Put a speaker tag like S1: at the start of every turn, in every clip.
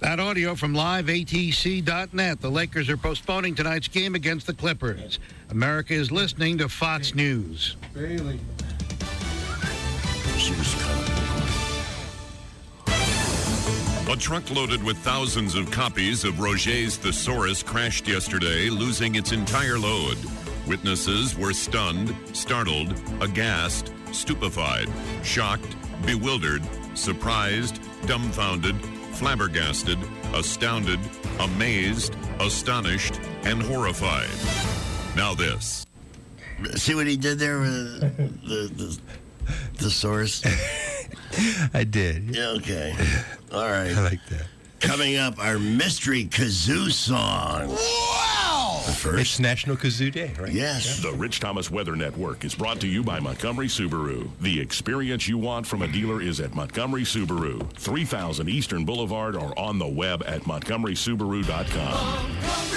S1: That audio from liveatc.net. The Lakers are postponing tonight's game against the Clippers. America is listening to Fox News.
S2: Bailey.
S3: She was coming.
S4: A truck loaded with thousands of copies of Roget's Thesaurus crashed yesterday, losing its entire load. Witnesses were stunned, startled, aghast, stupefied, shocked, bewildered, surprised, dumbfounded, flabbergasted, astounded, amazed, astonished, and horrified. Now this.
S3: See what he did there with the thesaurus?
S5: I did.
S3: Yeah, okay. All right.
S5: I like that.
S3: Coming up, our mystery kazoo song.
S5: Wow!
S3: The first.
S5: It's National Kazoo Day, right?
S3: Yes.
S6: The Rich Thomas Weather Network is brought to you by Montgomery Subaru. The experience you want from a dealer is at Montgomery Subaru, 3000 Eastern Boulevard, or on the web at montgomerysubaru.com.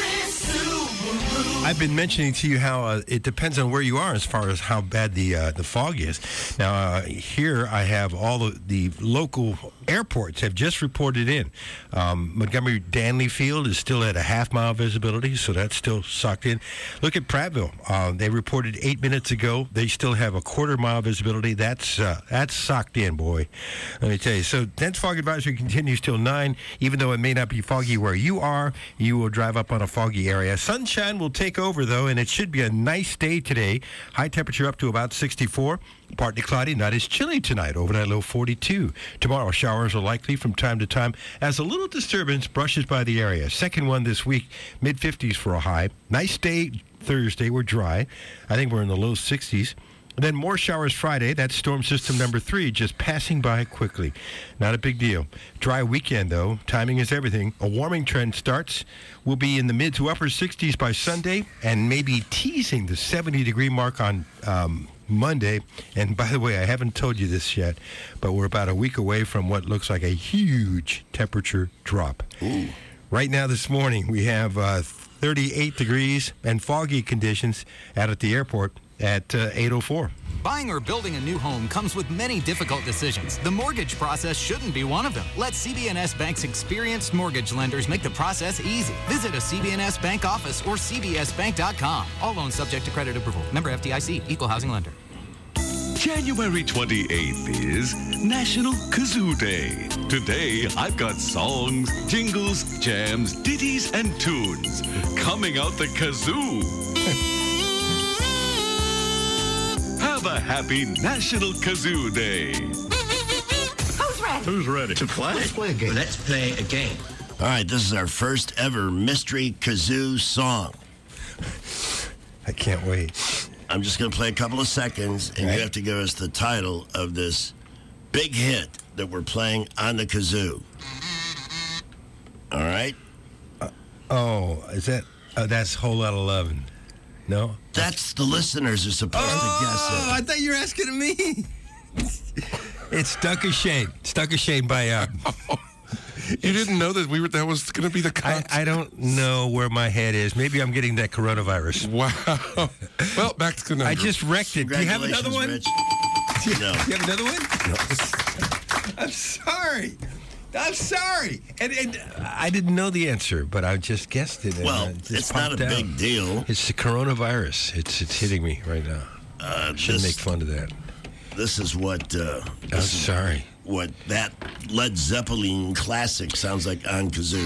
S5: I've been mentioning to you how it depends on where you are as far as how bad the fog is. Now, here I have all of the local airports have just reported in. Montgomery Danley Field is still at a half-mile visibility, so that's still sucked in. Look at Prattville. They reported 8 minutes ago. They still have a quarter-mile visibility. That's sucked in, boy. Let me tell you. So dense fog advisory continues till 9. Even though it may not be foggy where you are, you will drive up on a foggy area. Sunshine will take over, though, and it should be a nice day today. High temperature up to about 64. Partly cloudy, not as chilly tonight. Overnight low 42. Tomorrow, showers are likely from time to time as a little disturbance brushes by the area. Second one this week, mid-50s for a high. Nice day Thursday. We're dry. I think we're in the low 60s. And then more showers Friday. That's storm system number 3, just passing by quickly. Not a big deal. Dry weekend, though. Timing is everything. A warming trend starts. We'll be in the mid to upper 60s by Sunday and maybe teasing the 70-degree mark on Monday. And by the way, I haven't told you this yet, but we're about a week away from what looks like a huge temperature drop.
S3: Ooh.
S5: Right now this morning, we have 38 degrees and foggy conditions out at the airport at 8:04.
S7: Buying or building a new home comes with many difficult decisions. The mortgage process shouldn't be one of them. Let CB&S Bank's experienced mortgage lenders make the process easy. Visit a CB&S Bank office or cbsbank.com. All loans subject to credit approval. Member FDIC. Equal housing lender.
S8: January 28th is National Kazoo Day. Today, I've got songs, jingles, jams, ditties, and tunes coming out the kazoo. Have a happy National Kazoo Day.
S9: Who's ready?
S3: Who's ready to play?
S9: Let's play a game.
S3: Let's play a game. All right, this is our first ever mystery kazoo song.
S5: I can't wait.
S3: I'm just going to play a couple of seconds, and you have to give us the title of this big hit that we're playing on the kazoo. All right?
S5: Is that... that's Whole Lotta Lovin'. No?
S3: That's the listeners are supposed to guess it.
S5: I thought you were asking me. It's Stuck a Shame. Stuck a Shame by...
S2: You didn't know that that was going to be the concept?
S5: I don't know where my head is. Maybe I'm getting that coronavirus.
S2: Wow. Well, back to Conundrum.
S5: I just wrecked it. Do you have another one?
S3: Rich.
S5: Do
S3: No.
S5: you have another one? No. I'm sorry. And I didn't know the answer, but I just guessed it.
S3: Well,
S5: it just
S3: it's not a
S5: popped out.
S3: big deal.
S5: It's the coronavirus. It's hitting me right now. Shouldn't make fun of that.
S3: This is what...
S5: I'm sorry.
S3: What that Led Zeppelin classic sounds like on kazoo.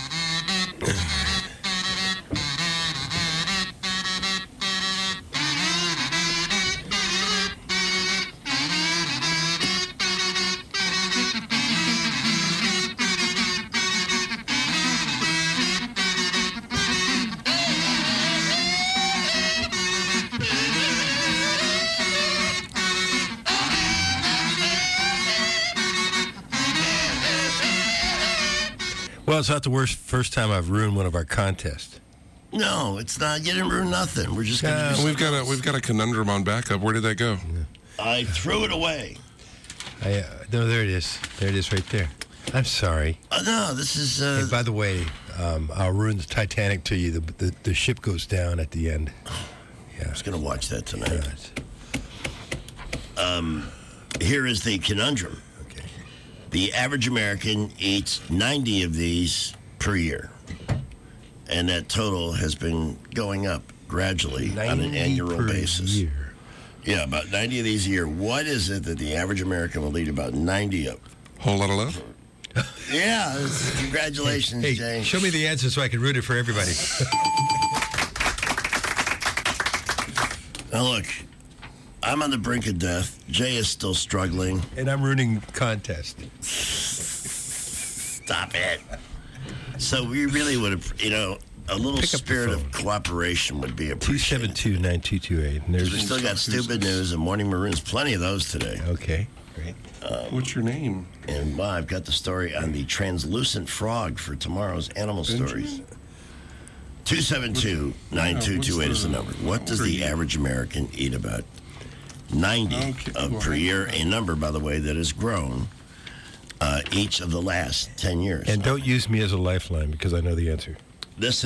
S5: Well, it's not the first time I've ruined one of our contests.
S3: No, it's not. You didn't ruin nothing. We're just going to do
S2: we've got a conundrum on backup. Where did that go?
S3: I threw it away.
S5: No, there it is. There it is right there. I'm sorry.
S3: No, this is...
S5: Hey, by the way, I'll ruin the Titanic to you. The ship goes down at the end. Yeah.
S3: I was going to watch that tonight. Here is the conundrum.
S5: Okay.
S3: The average American eats 90 of these per year. And that total has been going up gradually on an annual basis.
S5: Year.
S3: Yeah, about 90 of these a year. What is it that the average American will eat about 90 of?
S2: Whole lot of love.
S3: Yeah, congratulations,
S5: Hey,
S3: Jay.
S5: show me the answer so I can root it for everybody.
S3: Now, look, I'm on the brink of death. Jay is still struggling.
S5: And I'm rooting contest.
S3: Stop it. So we really would have, a little
S5: Pick up the
S3: spirit of
S5: phone.
S3: cooperation would be appreciated.
S5: 272-9228. And
S3: We
S5: there's
S3: still got stupid news and morning maroons, plenty of those today.
S5: Okay, great.
S2: What's your name?
S3: And I've got the story on the translucent frog for tomorrow's animal stories. 272-9228 is the number. What does the average American eat about 90 of per year? A number, by the way, that has grown each of the last 10 years.
S5: And don't use me as a lifeline because I know the answer.
S3: This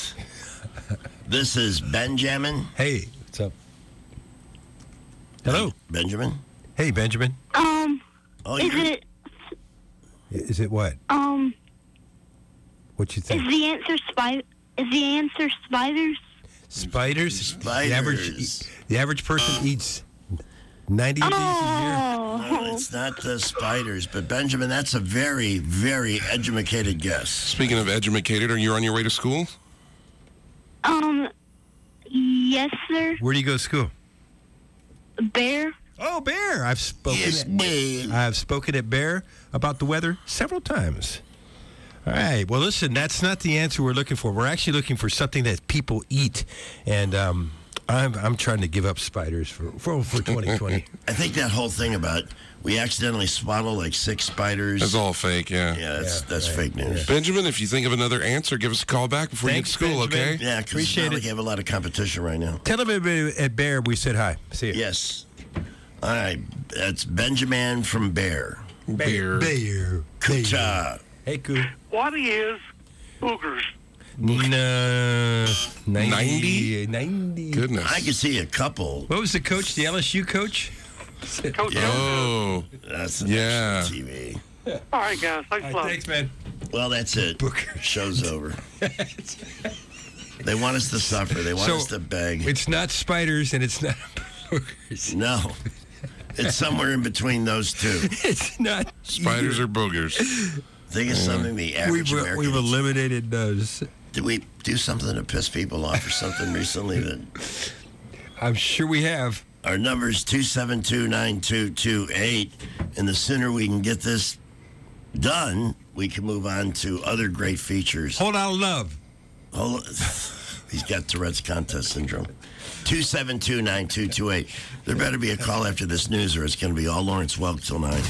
S3: is Benjamin.
S5: Hey, what's up? Hello.
S3: Benjamin?
S5: Hey, Benjamin. Is it what? What you think?
S10: Is the answer spiders?
S5: Spiders? The average person eats 90 of these a year.
S3: No, it's not the spiders, but Benjamin, that's a very, very educated guess.
S2: Speaking of educated, are you on your way to school?
S10: Yes, sir.
S5: Where do you go to school?
S10: Bear.
S5: Oh, Bear. I've spoken.
S3: Yes, man.
S5: I've spoken at Bear about the weather several times. All right. Well, listen, that's not the answer we're looking for. We're actually looking for something that people eat, and I'm trying to give up spiders for 2020.
S3: I think that whole thing about we accidentally swaddled like 6 spiders.
S2: That's all fake, yeah.
S3: Yeah, that's fake news.
S2: Benjamin, if you think of another answer, give us a call back before
S5: Thanks,
S2: you get to school,
S5: Benjamin.
S2: okay?
S3: Yeah, because
S5: Appreciate
S3: it's not
S5: it.
S3: like you have a lot of competition right now.
S5: Tell everybody at Bear we said hi. See you.
S3: Yes. All right, that's Benjamin from Bear.
S2: Bear.
S5: Bear.
S3: Kucha.
S5: Hey, Koo.
S11: What is boogers?
S5: No.
S2: 90?
S5: 90.
S2: Goodness.
S3: I can see a couple.
S5: What was the coach? The LSU coach?
S11: Coach
S2: Oh,
S3: That's the
S2: yeah.
S3: national TV.
S11: All right, guys. Thanks a lot.
S5: Thanks, man.
S3: Well, that's it.
S5: Booker.
S3: Show's over. They want us to suffer. They want us to beg.
S5: It's not spiders and it's not boogers.
S3: No. It's somewhere in between those two.
S5: It's not
S2: Spiders or boogers?
S3: Think of something the average American
S5: We've
S3: eats.
S5: eliminated those.
S3: Did we do something to piss people off or something recently? That
S5: I'm sure we have.
S3: our number is 272-9228, and the sooner we can get this done, we can move on to other great features.
S5: Hold on, love.
S3: He's got Tourette's contest syndrome. 272-9228. There better be a call after this news, or it's going to be all Lawrence Welk till 9.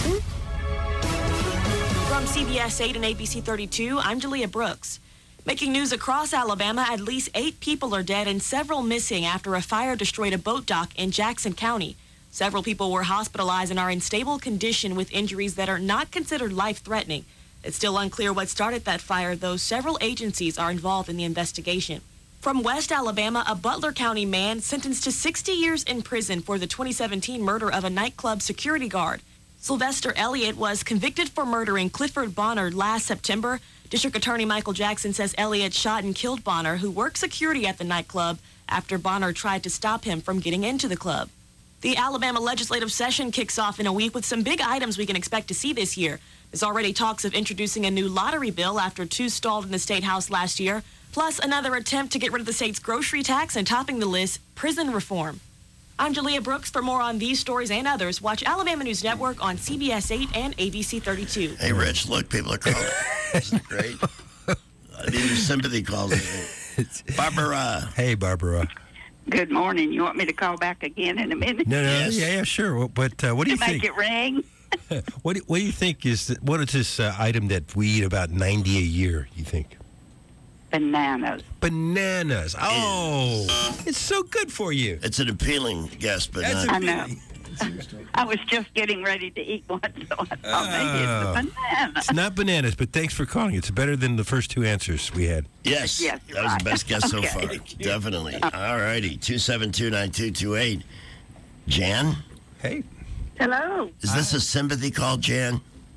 S12: From CBS 8 and ABC 32, I'm Julia Brooks. Making news across Alabama, at least 8 people are dead and several missing after a fire destroyed a boat dock in Jackson County. Several people were hospitalized and are in stable condition with injuries that are not considered life-threatening. It's still unclear what started that fire, though several agencies are involved in the investigation. From West Alabama, a Butler County man sentenced to 60 years in prison for the 2017 murder of a nightclub security guard. Sylvester Elliott was convicted for murdering Clifford Bonner last September. District Attorney Michael Jackson says Elliott shot and killed Bonner, who worked security at the nightclub, after Bonner tried to stop him from getting into the club. The Alabama legislative session kicks off in a week with some big items we can expect to see this year. There's already talks of introducing a new lottery bill after 2 stalled in the State House last year, plus another attempt to get rid of the state's grocery tax, and topping the list, prison reform. I'm Julia Brooks. For more on these stories and others, watch Alabama News Network on CBS 8 and ABC 32.
S3: Hey, Rich, look, people are calling. Isn't it great? I need your sympathy calls. Barbara.
S5: Hey, Barbara.
S13: Good morning. You want me to call back again in a minute?
S5: No, yeah, sure. Well, but what do you
S13: to
S5: think?
S13: make it ring?
S5: What do you think what is this item that we eat about 90 a year, you think?
S13: Bananas.
S5: Bananas. Oh, it's so good for you.
S3: It's an appealing guess, but
S5: That's
S3: not.
S13: I know. I was just getting ready to eat one, so I thought maybe it's a banana.
S5: It's not bananas, but thanks for calling. It's better than the first 2 answers we had.
S3: Yes,
S13: Yes,
S3: that was the best guess so
S13: Okay.
S3: far. Definitely. All righty, 272-9228. Jan?
S5: Hey.
S13: Hello.
S3: Is this a sympathy call, Jan?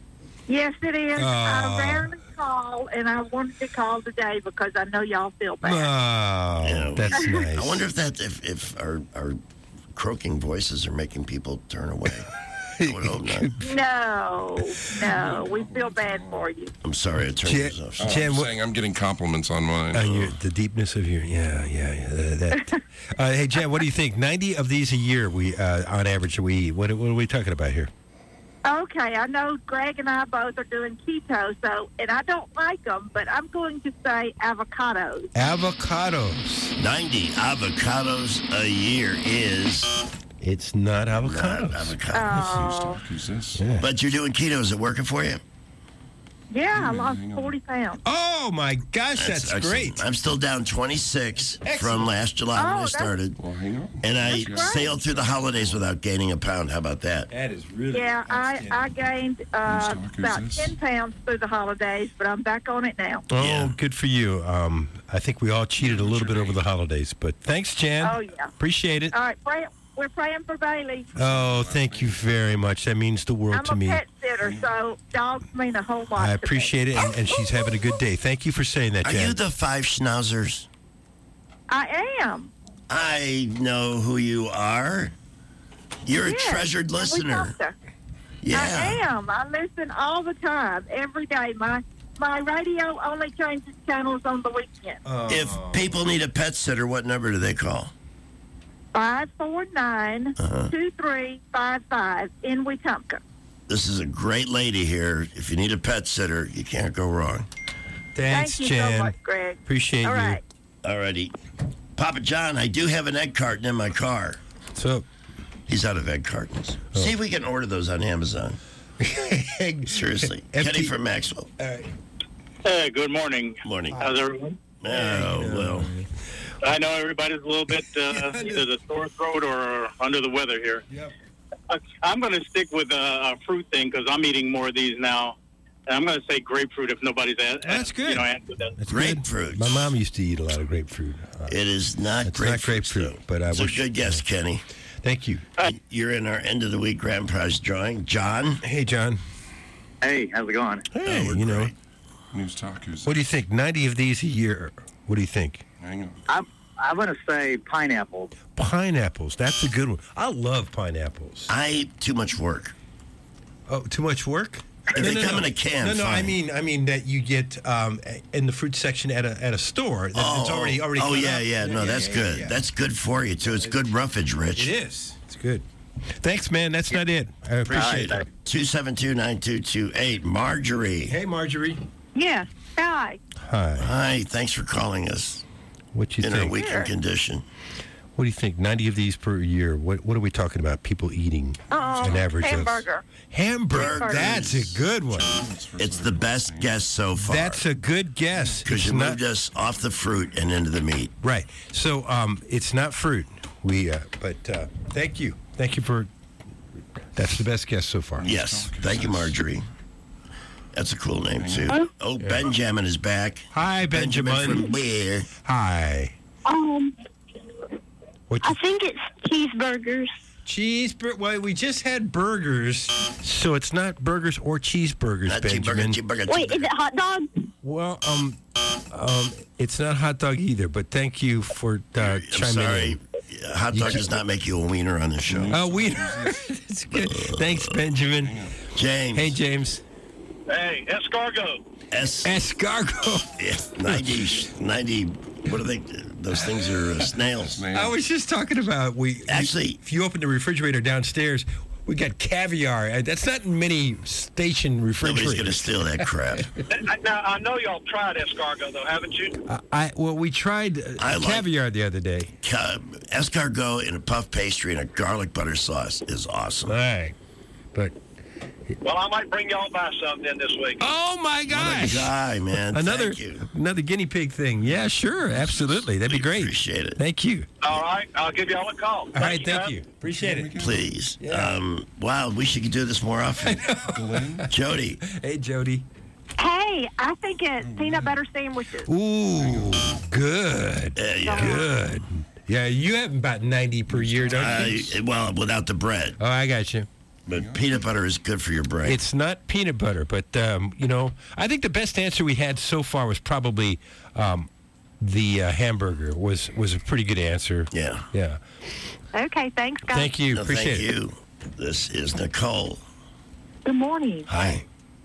S14: Yes, it is.
S5: Oh.
S14: I rarely call, and I wanted to call today because I know y'all feel bad.
S5: Oh, that's nice.
S3: I wonder if our croaking voices are making people turn away. I would hope not.
S14: No, we feel bad for you.
S3: I'm sorry, I turned this off.
S2: I'm saying I'm getting compliments on mine.
S5: The deepness of your, that. Hey, Jen, what do you think? 90 of these a year, we on average, we eat. What are we talking about here?
S14: Okay, I know Greg and I both are doing keto, and I don't like them, but I'm going to say avocados.
S5: Avocados.
S3: 90 avocados a year is...
S5: It's not avocados.
S3: Not avocados.
S14: Oh.
S2: Who's this?
S5: Yeah.
S3: But you're doing keto. Is it working for you?
S14: Yeah, I lost 40 pounds.
S5: Oh, my gosh, that's
S3: excellent.
S5: great.
S3: I'm still down 26 from last July when I started.
S2: Well, hang on.
S3: And I sailed through the holidays without gaining a pound. How about that?
S5: That is really
S14: Yeah, I gained about 10 pounds through the holidays, but I'm back on it now.
S5: Oh, good for you. I think we all cheated a little bit over the holidays, but thanks, Jan.
S14: Oh, yeah.
S5: Appreciate it.
S14: All right, we're praying for Bailey.
S5: Oh, thank you very much. That means the world to me.
S14: I'm a pet sitter, so dogs mean a whole lot
S5: I
S14: to me.
S5: appreciate it, and she's having a good day. Thank you for saying that,
S3: Are
S5: Jan.
S3: you the 5 schnauzers?
S14: I am.
S3: I know who you are. You're a treasured listener. Yeah.
S14: I am. I listen all the time, every day. My radio only changes channels on the weekend.
S3: If people need a pet sitter, what number do they call?
S14: 549-2355 in Wetumpka.
S3: This is a great lady here. If you need a pet sitter, you can't go wrong.
S5: Thanks,
S14: Thank you
S5: Jan.
S14: so much, Greg.
S5: Appreciate
S14: All
S5: you.
S14: right.
S3: All righty. Papa John, I do have an egg carton in my car.
S5: What's up?
S3: He's out of egg cartons. See if we can order those on Amazon. Seriously. Kenny from Maxwell.
S5: All right.
S11: Hey, good morning.
S3: Morning.
S11: How's everyone?
S3: Oh, well.
S11: I know everybody's a little bit either the sore throat or under the weather here.
S5: Yep.
S11: I'm going to stick with a fruit thing because I'm eating more of these now. And I'm going to say grapefruit if nobody's
S5: That's good.
S11: answered that.
S5: That's
S3: Grapefruit.
S5: Good. My mom used to eat a lot of grapefruit.
S3: It is not
S5: It's
S3: grapefruit.
S5: not grapefruit, but I
S3: It's
S5: wish.
S3: a good guess, Kenny.
S5: Thank you.
S3: You're in our end of the week grand prize drawing. John?
S5: Hey, John.
S11: Hey, how's it going?
S5: Hey, you know.
S2: News Talk. Who's
S5: What do you think? 90 of these a year. What do you think?
S2: Hang on.
S11: I'm going to say pineapple.
S5: Pineapples. That's a good one. I love pineapples.
S3: Too much work.
S5: Oh, too much work?
S3: If they come in a can,
S5: No,
S3: fine.
S5: I mean that you get in the fruit section at a store. It's already.
S3: Oh,
S5: cut
S3: yeah.
S5: up.
S3: No, that's good.
S5: Yeah.
S3: That's good for you, too. It's good roughage, Rich.
S5: It is. It's good. Thanks, man. That's not it. I appreciate it.
S3: 272-9228. Marjorie.
S5: Hey, Marjorie.
S14: Yes. Hi.
S5: Hi.
S3: Hi. Thanks for calling us.
S5: What you
S3: in
S5: think?
S3: our weekend condition.
S5: What do you think? 90 of these per year. What are we talking about? People eating an average
S14: hamburger.
S5: of hamburger. That's a good one.
S3: It's the best guess so far.
S5: That's a good guess.
S3: Because you moved us off the fruit and into the meat.
S5: Right. So it's not fruit. But thank you. Thank you for. That's the best guess so far.
S3: Yes. Thank you, Marjorie. That's a cool name, too. Oh, Benjamin is back.
S5: Hi, Benjamin.
S3: From where?
S5: Hi.
S10: I think it's cheeseburgers.
S5: Cheeseburger. Well, we just had burgers, so it's not burgers or cheeseburgers,
S3: Not
S5: Benjamin.
S3: cheeseburger.
S10: Wait, is it hot dog?
S5: Well, it's not hot dog either. But thank you for
S3: I'm
S5: chiming
S3: sorry.
S5: in.
S3: Hot dog does not make you a wiener on the show.
S5: Oh, wiener. It's good. Thanks, Benjamin.
S3: James.
S5: Hey, James.
S11: Hey, escargot.
S5: Escargot.
S3: Yeah, 90. What are they? Those things are snails.
S5: I was just talking about if you open the refrigerator downstairs, we got caviar. That's not in many station refrigerators.
S3: Nobody's going to steal that crap.
S11: Now, I know y'all tried escargot, though, haven't you?
S5: We tried caviar the other day.
S3: Escargot in a puff pastry and a garlic butter sauce is awesome.
S5: All right. But
S11: Well, I might bring y'all by some then this week.
S5: Oh, my gosh.
S3: What a guy, man.
S5: Another
S3: Thank you.
S5: another guinea pig thing. Yeah, sure. Absolutely. That'd be great.
S3: Appreciate it.
S5: Thank you.
S11: All right. I'll give y'all a call.
S5: All right. Thank you. Appreciate it.
S3: Please. Wow, we should do this more often. Jody.
S5: Hey, Jody.
S14: Hey, I think it's peanut butter sandwiches.
S5: Ooh, good. Good. Yeah, you have about 90 per year, don't you?
S3: Well, without the bread.
S5: Oh, I got you.
S3: But peanut butter is good for your brain.
S5: It's not peanut butter, but, I think the best answer we had so far was probably the hamburger was a pretty good answer.
S3: Yeah.
S5: Yeah.
S14: Okay, thanks, guys.
S5: Thank you. Appreciate
S3: it. Thank you. This is Nicole.
S14: Good morning.
S3: Hi.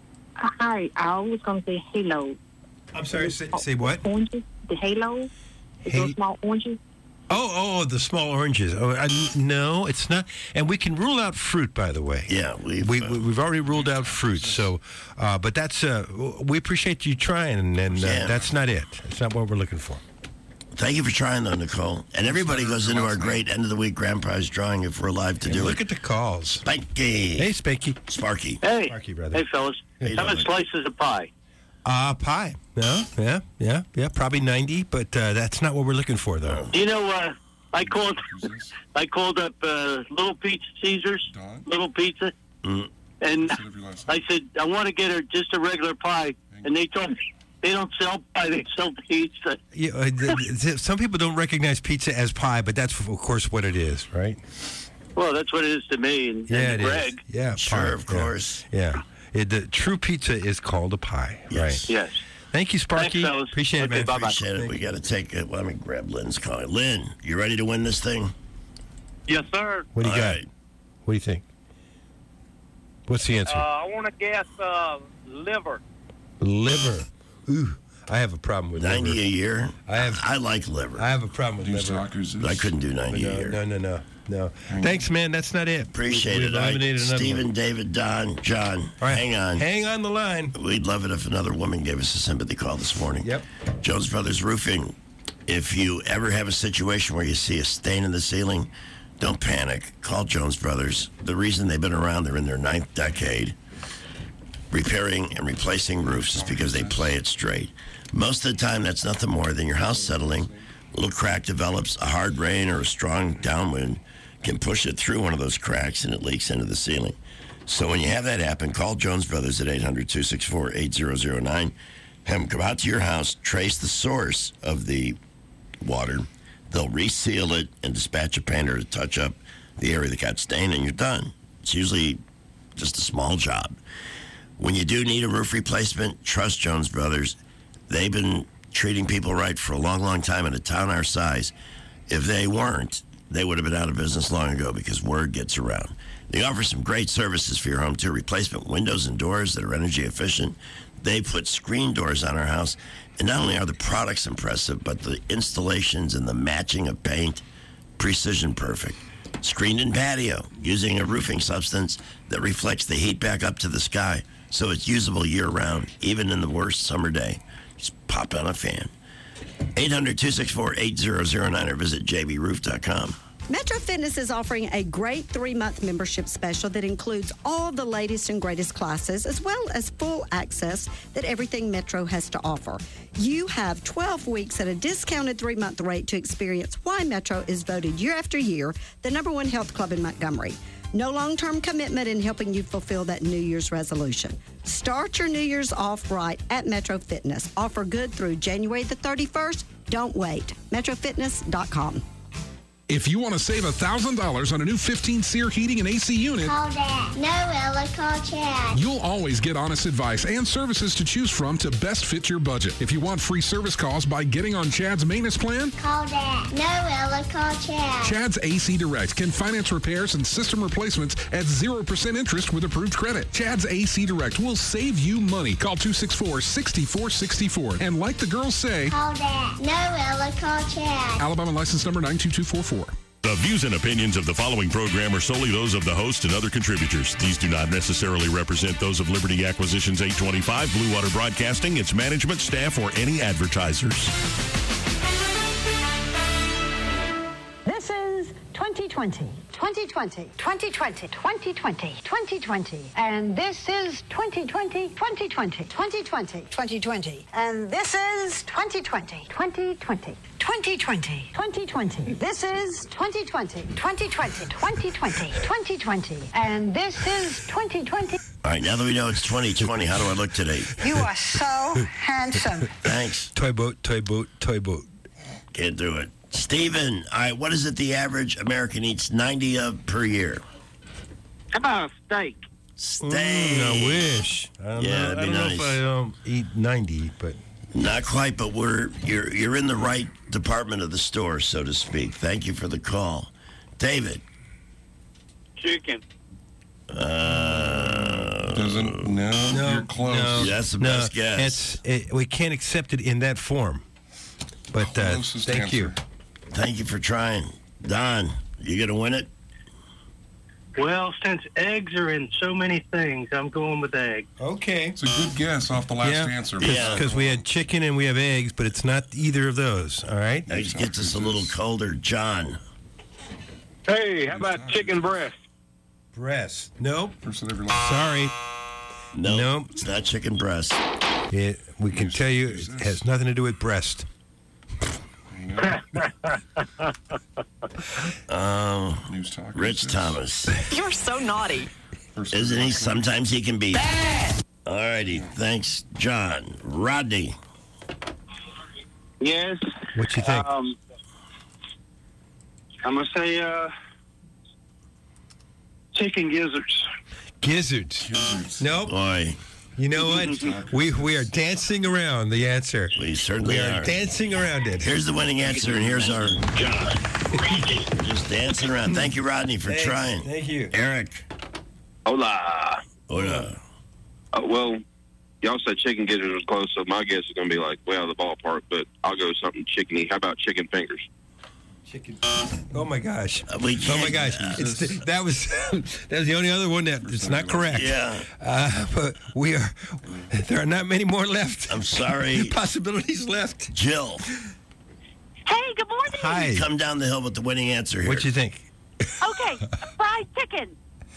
S14: Hi. I was going to say halo.
S5: I'm sorry, say what?
S14: Oranges. The halo. Those small oranges.
S5: Oh, the small oranges. No, it's not. And we can rule out fruit, by the way.
S3: Yeah,
S5: we've already ruled out fruit. So, but that's we appreciate you trying, and that's not it. It's not what we're looking for.
S3: Thank you for trying, though, Nicole. And everybody goes into our great end of the week grand prize drawing if we're alive to do it.
S5: Look at the calls.
S3: Spanky.
S5: Hey, Spanky.
S3: Sparky.
S11: Hey.
S5: Sparky, brother.
S11: Hey, fellas. How many slices of pie?
S5: Pie. No, yeah. Probably 90, but that's not what we're looking for, though.
S11: You know, I called up Little Pizza Caesars, Little Pizza, and I said I want to get her just a regular pie, and they told me they don't sell pie; they sell pizza.
S5: Yeah, some people don't recognize pizza as pie, but that's of course what it is, right?
S11: Well, that's what it is to me and Greg.
S5: Is. Yeah,
S3: sure,
S5: pie.
S3: Of course.
S5: Yeah. The true pizza is called a pie, right?
S11: Yes.
S5: Thank you, Sparky.
S11: Thanks,
S5: Appreciate it, man.
S11: Bye-bye.
S3: Appreciate it. We got to take it. Let me grab Lynn's call. Lynn, you ready to win this thing?
S11: Yes, sir.
S5: What do you
S3: All
S5: got?
S3: right.
S5: What do you think? What's the answer?
S11: I want to guess liver.
S5: Liver. Ooh, I have a problem with
S3: 90
S5: liver.
S3: a year?
S5: I
S3: like liver.
S5: I have a problem with liver.
S3: I couldn't do 90 a year.
S5: No. Thanks, man. That's not it.
S3: Appreciate it.
S5: Eliminated another
S3: Stephen,
S5: one.
S3: David, Don, John,
S5: right.
S3: hang on.
S5: Hang on the line.
S3: We'd love it if another woman gave us a sympathy call this morning.
S5: Yep.
S3: Jones Brothers Roofing. If you ever have a situation where you see a stain in the ceiling, don't panic. Call Jones Brothers. The reason they've been around, they're in their 9th decade. Repairing and replacing roofs is because they play it straight. Most of the time, that's nothing more than your house settling. A little crack develops, a hard rain or a strong downwind can push it through one of those cracks and it leaks into the ceiling. So when you have that happen, call Jones Brothers at 800-264-8009. Have them come out to your house, trace the source of the water. They'll reseal it and dispatch a painter to touch up the area that got stained, and you're done. It's usually just a small job. When you do need a roof replacement, trust Jones Brothers. They've been treating people right for a long, long time in a town our size. If they weren't, they would have been out of business long ago because word gets around. They offer some great services for your home, too. Replacement windows and doors that are energy efficient. They put screen doors on our house. And not only are the products impressive, but the installations and the matching of paint, precision perfect. Screened-in patio, using a roofing substance that reflects the heat back up to the sky, so it's usable year-round, even in the worst summer day. Just pop on a fan. 800-264-8009 or visit jbroof.com.
S15: Metro Fitness is offering a great 3-month membership special that includes all the latest and greatest classes, as well as full access that everything Metro has to offer. You have 12 weeks at a discounted 3-month rate to experience why Metro is voted year after year the #1 health club in Montgomery. No long-term commitment in helping you fulfill that New Year's resolution. Start your New Year's off right at Metro Fitness. Offer good through January the 31st. Don't wait. MetroFitness.com.
S16: If you want to save $1,000 on a new 15-SEER heating and AC unit,
S17: call Dad. No, Ella, call Chad.
S16: You'll always get honest advice and services to choose from to best fit your budget. If you want free service calls by getting on Chad's maintenance plan,
S17: call Dad. No, Ella, call Chad.
S16: Chad's AC Direct can finance repairs and system replacements at 0% interest with approved credit. Chad's AC Direct will save you money. Call 264-6464. And like the girls say,
S17: call Dad. No, Ella, call Chad.
S16: Alabama license number 92244.
S6: The views and opinions of the following program are solely those of the host and other contributors. These do not necessarily represent those of Liberty Acquisitions 825, Blue Water Broadcasting, its management, staff, or any advertisers.
S18: This is 2020. 2020. 2020. 2020. 2020. And this is 2020. 2020. 2020. 2020. And this is 2020. 2020. 2020. 2020. This is 2020. 2020. 2020. 2020. And this is 2020.
S3: All right, now that we know it's 2020, how do I look today?
S18: You are so handsome.
S3: Thanks.
S5: Toy boat.
S3: Can't do it. Steven, all right, what is it the average American eats 90 of per year?
S11: How about a steak?
S3: Steak.
S5: I wish. I don't know.
S3: that'd be
S5: I don't
S3: nice.
S5: know if I eat 90, but
S3: Not quite, but you're in the right department of the store, so to speak. Thank you for the call. David.
S11: Chicken.
S2: Doesn't no, you're close.
S5: No,
S3: That's the best guess.
S5: We can't accept it in that form. But thank you.
S3: Thank you for trying. Don, you going to win it?
S19: Well, since eggs are in so many things, I'm going with egg.
S5: Okay.
S2: It's a good guess off the last answer.
S5: Because we had chicken and we have eggs, but it's not either of those, all right?
S3: Eggs gets us a little colder. John.
S19: Hey, how about chicken breast?
S5: Breast. Nope.
S2: Sorry.
S3: Nope. It's not chicken breast.
S5: We can tell you it has nothing to do with breast.
S3: Rich Thomas.
S12: You're so naughty.
S3: Isn't he? Sometimes he can be. All righty. Thanks, John. Rodney.
S11: Yes.
S5: What you think?
S11: I'm going to say chicken gizzards.
S5: Gizzards. Nope.
S3: Boy.
S5: You know what? we are dancing around the answer.
S3: We certainly are.
S5: Dancing around it.
S3: Here's the winning answer, and here's our John. Just dancing around. Thank you, Rodney, for trying.
S5: Thank you.
S3: Eric.
S20: Hola.
S3: Hola.
S20: Well, y'all said chicken gizzards was close, so my guess is going to be like way out of the ballpark, but I'll go with something chickeny. How about chicken fingers?
S5: Chicken. Oh my gosh!
S3: That
S5: was the only other one that it's not correct.
S3: Yeah.
S5: But there are not many more left.
S3: I'm sorry.
S5: Possibilities left.
S3: Jill.
S10: Hey, good morning.
S5: Hi.
S3: Come down the hill with the winning answer here.
S5: What you think?
S10: Okay, fried chicken.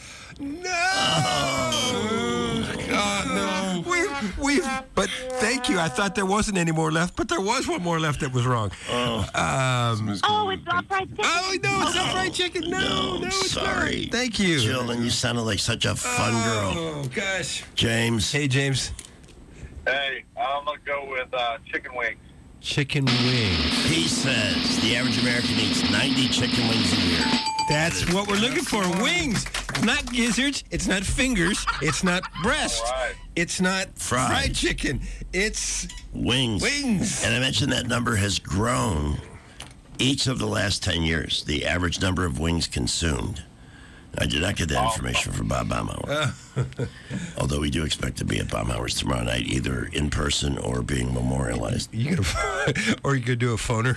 S5: God, no. But thank you. I thought there wasn't any more left, but there was one more left that was wrong.
S10: It's not fried chicken.
S5: Oh, no, it's not fried chicken. No, it's
S3: sorry.
S5: not. Thank you.
S3: Jill, and you sounded like such a fun girl.
S5: Oh, gosh.
S3: James.
S5: Hey, James.
S21: Hey, I'm going to go with chicken wings.
S5: Chicken wings.
S3: He says the average American eats 90 chicken wings a year.
S5: That's what we're looking for. Wings. It's not gizzards. It's not fingers. It's not breast.
S21: Right.
S5: It's not fried chicken. It's
S3: wings.
S5: Wings.
S3: And I mentioned that number has grown each of the last 10 years, the average number of wings consumed. I did not get that information from Bob Baumhauer. Although we do expect to be at Baumhauer's tomorrow night, either in person or being memorialized.
S5: Or you could do a phoner.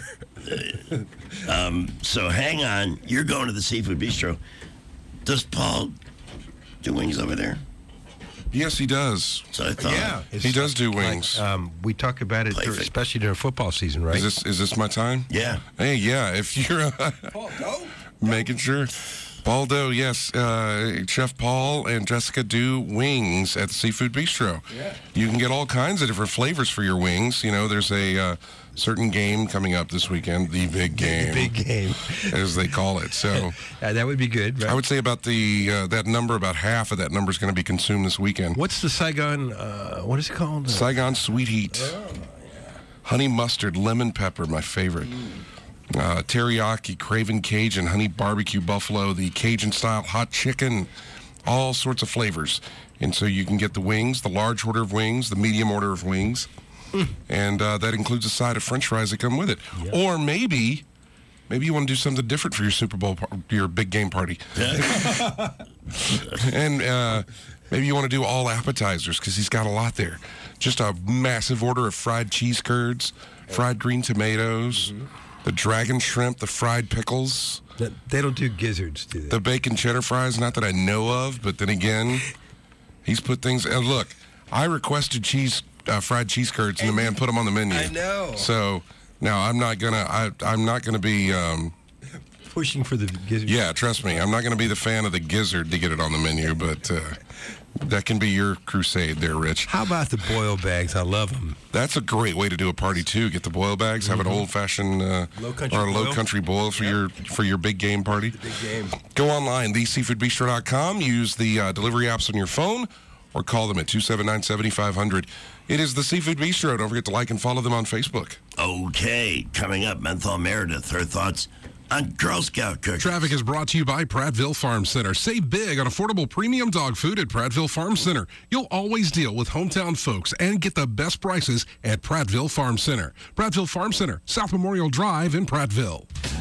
S3: So hang on. You're going to the Seafood Bistro. Does Paul do wings over there?
S2: Yes, he does.
S3: So I thought.
S2: Yeah, he does do wings.
S5: We talk about it, especially during football season, right?
S2: Is this my time?
S3: Yeah.
S2: Hey, yeah. If you're making sure. Baldo, yes. Chef Paul and Jessica do wings at the Seafood Bistro. Yeah. You can get all kinds of different flavors for your wings. You know, there's a certain game coming up this weekend, the big game.
S5: The big game.
S2: As they call it. So
S5: that would be good, right?
S2: I would say about that number, about half of that number is going to be consumed this weekend.
S5: What's the Saigon, what is it called?
S2: Saigon Sweet Heat. Oh, yeah. Honey mustard, lemon pepper, my favorite. Teriyaki, Craven Cajun, honey barbecue buffalo, the Cajun style hot chicken, all sorts of flavors. And so you can get the wings, the large order of wings, the medium order of wings, and that includes a side of French fries that come with it. Yep. Or maybe you want to do something different for your Super Bowl, your big game party. And maybe you want to do all appetizers because he's got a lot there. Just a massive order of fried cheese curds, fried green tomatoes. The dragon shrimp, the fried pickles.
S5: They don't do gizzards, do they?
S2: The bacon cheddar fries, not that I know of, but then again, he's put things. And look, I requested fried cheese curds, and the man put them on the menu.
S5: I know.
S2: So now I'm not gonna be
S5: pushing for the gizzard.
S2: Yeah, trust me, I'm not gonna be the fan of the gizzard to get it on the menu, but. That can be your crusade there, Rich.
S5: How about the boil bags? I love them.
S2: That's a great way to do a party, too. Get the boil bags, have an old-fashioned low country boil for your big game party.
S5: The big game.
S2: Go online, theseafoodbistro.com. Use the delivery apps on your phone or call them at 279-7500. It is the Seafood Bistro. Don't forget to like and follow them on Facebook.
S3: Okay, coming up, Menthol Meredith. Her thoughts on Girl Scout cookies.
S16: Traffic is brought to you by Prattville Farm Center. Save big on affordable premium dog food at Prattville Farm Center. You'll always deal with hometown folks and get the best prices at Prattville Farm Center. Prattville Farm Center, South Memorial Drive in Prattville.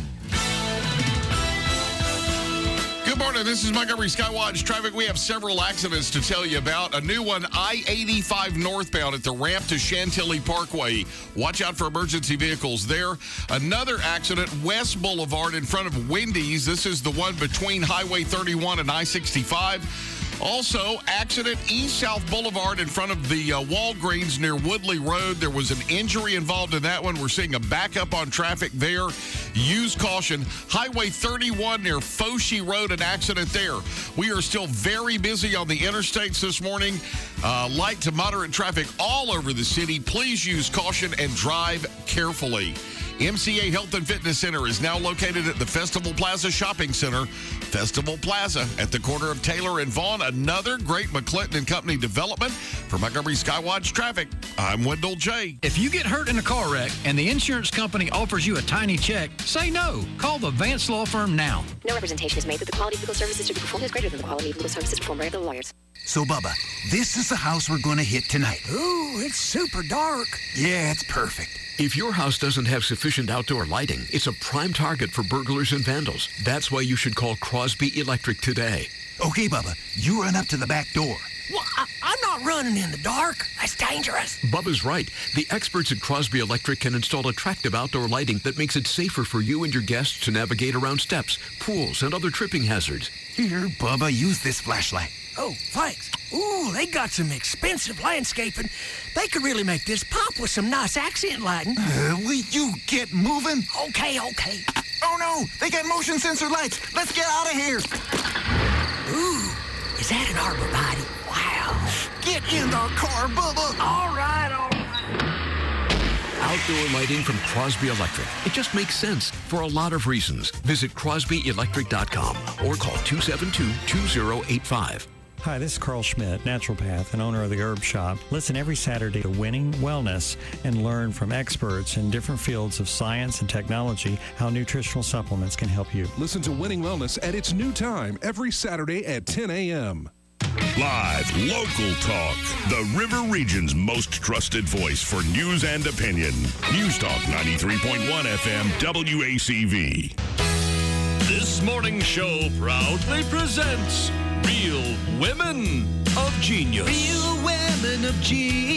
S1: Good morning. This is Montgomery Skywatch Traffic. We have several accidents to tell you about. A new one, I-85 northbound at the ramp to Chantilly Parkway. Watch out for emergency vehicles there. Another accident, West Boulevard in front of Wendy's. This is the one between Highway 31 and I-65. Also, accident East South Boulevard in front of the Walgreens near Woodley Road. There was an injury involved in that one. We're seeing a backup on traffic there. Use caution. Highway 31 near Foshee Road, an accident there. We are still very busy on the interstates this morning. Light to moderate traffic all over the city. Please use caution and drive carefully. MCA Health and Fitness Center is now located at the Festival Plaza Shopping Center. Festival Plaza at the corner of Taylor and Vaughn. Another great McClinton and Company development. For Montgomery Skywatch Traffic, I'm Wendell J.
S22: If you get hurt in a car wreck and the insurance company offers you a tiny check, say no. Call the Vance Law Firm now.
S23: No representation is made that the quality of legal services to be performed is greater than the quality of legal services performed by other lawyers.
S24: So, Bubba, this is the house we're going to hit tonight.
S25: Ooh, it's super dark.
S24: Yeah, it's perfect.
S26: If your house doesn't have sufficient outdoor lighting, it's a prime target for burglars and vandals. That's why you should call Crosby Electric today.
S24: Okay, Bubba, you run up to the back door.
S25: Well, I'm not running in the dark. That's dangerous.
S26: Bubba's right. The experts at Crosby Electric can install attractive outdoor lighting that makes it safer for you and your guests to navigate around steps, pools, and other tripping hazards.
S24: Here, Bubba, use this flashlight.
S25: Oh, thanks. Ooh, they got some expensive landscaping. They could really make this pop with some nice accent lighting.
S24: Will you get moving?
S25: Okay.
S24: Oh, no, they got motion sensor lights. Let's get out of here.
S25: Ooh, is that an arborvitae? Wow.
S24: Get in the car, Bubba.
S25: All right.
S26: Outdoor lighting from Crosby Electric. It just makes sense for a lot of reasons. Visit crosbyelectric.com or call 272-2085.
S27: Hi, this is Carl Schmidt, naturopath and owner of the Herb Shop. Listen every Saturday to Winning Wellness and learn from experts in different fields of science and technology how nutritional supplements can help you.
S16: Listen to Winning Wellness at its new time every Saturday at 10 a.m.
S6: Live, local talk. The River Region's most trusted voice for news and opinion. News Talk 93.1 FM WACV.
S28: This morning show proudly presents Real Women of Genius.
S25: Real Women of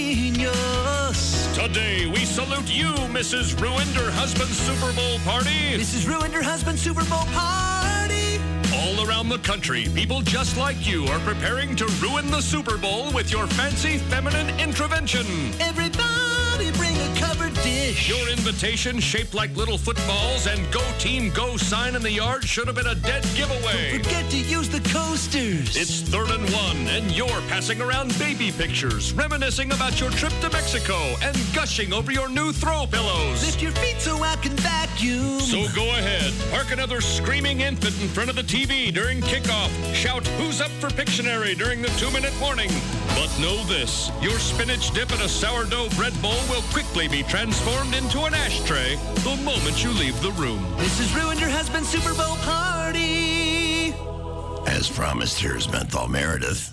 S25: Genius.
S28: Today we salute you, Mrs. Ruined Her Husband's Super Bowl Party.
S25: Mrs. Ruined Her Husband's Super Bowl Party.
S28: All around the country, people just like you are preparing to ruin the Super Bowl with your fancy feminine intervention.
S25: Everybody bring a covered dish.
S28: Your invitation, shaped like little footballs, and Go Team Go sign in the yard should have been a dead giveaway.
S25: Don't forget to use the coasters.
S28: It's 3rd and 1, and you're passing around baby pictures, reminiscing about your trip to Mexico, and gushing over your new throw pillows.
S25: Lift your feet so I can vacuum.
S28: So go ahead, park another screaming infant in front of the TV during kickoff. Shout, "Who's up for Pictionary" during the 2-minute warning. But know this, your spinach dip in a sourdough bread bowl will quickly be transformed into an ashtray the moment you leave the room.
S25: Mrs. Ruined Her Husband's Super Bowl Party.
S3: As promised, here's Menthol Meredith.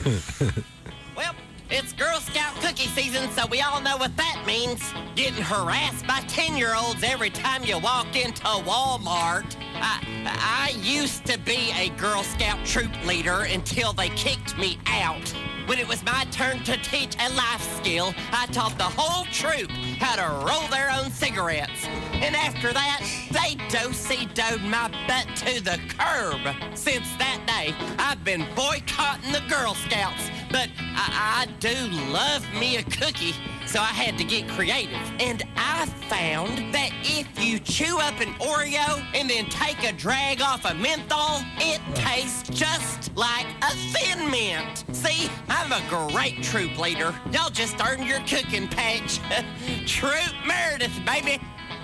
S29: Well, it's Girl Scout cookie season, so we all know what that means. Getting harassed by 10-year-olds every time you walk into Walmart. I used to be a Girl Scout troop leader until they kicked me out. When it was my turn to teach a life skill, I taught the whole troop how to roll their own cigarettes. And after that, they do-si-doed my butt to the curb. Since that day, I've been boycotting the Girl Scouts. But I do love me a cookie, so I had to get creative. And I found that if you chew up an Oreo and then take a drag off a menthol, it tastes just like a Thin Mint. See, I'm a great troop leader. Y'all just earned your cooking patch. Troop Meredith, baby.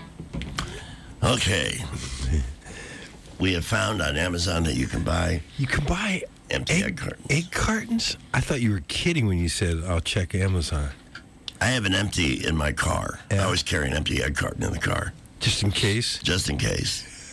S3: Okay. We have found on Amazon that you can buy empty egg cartons.
S5: Egg cartons? I thought you were kidding when you said, I'll check Amazon.
S3: I have an empty in my car. I always carry an empty egg carton in the car.
S5: Just in case?
S3: Just in case.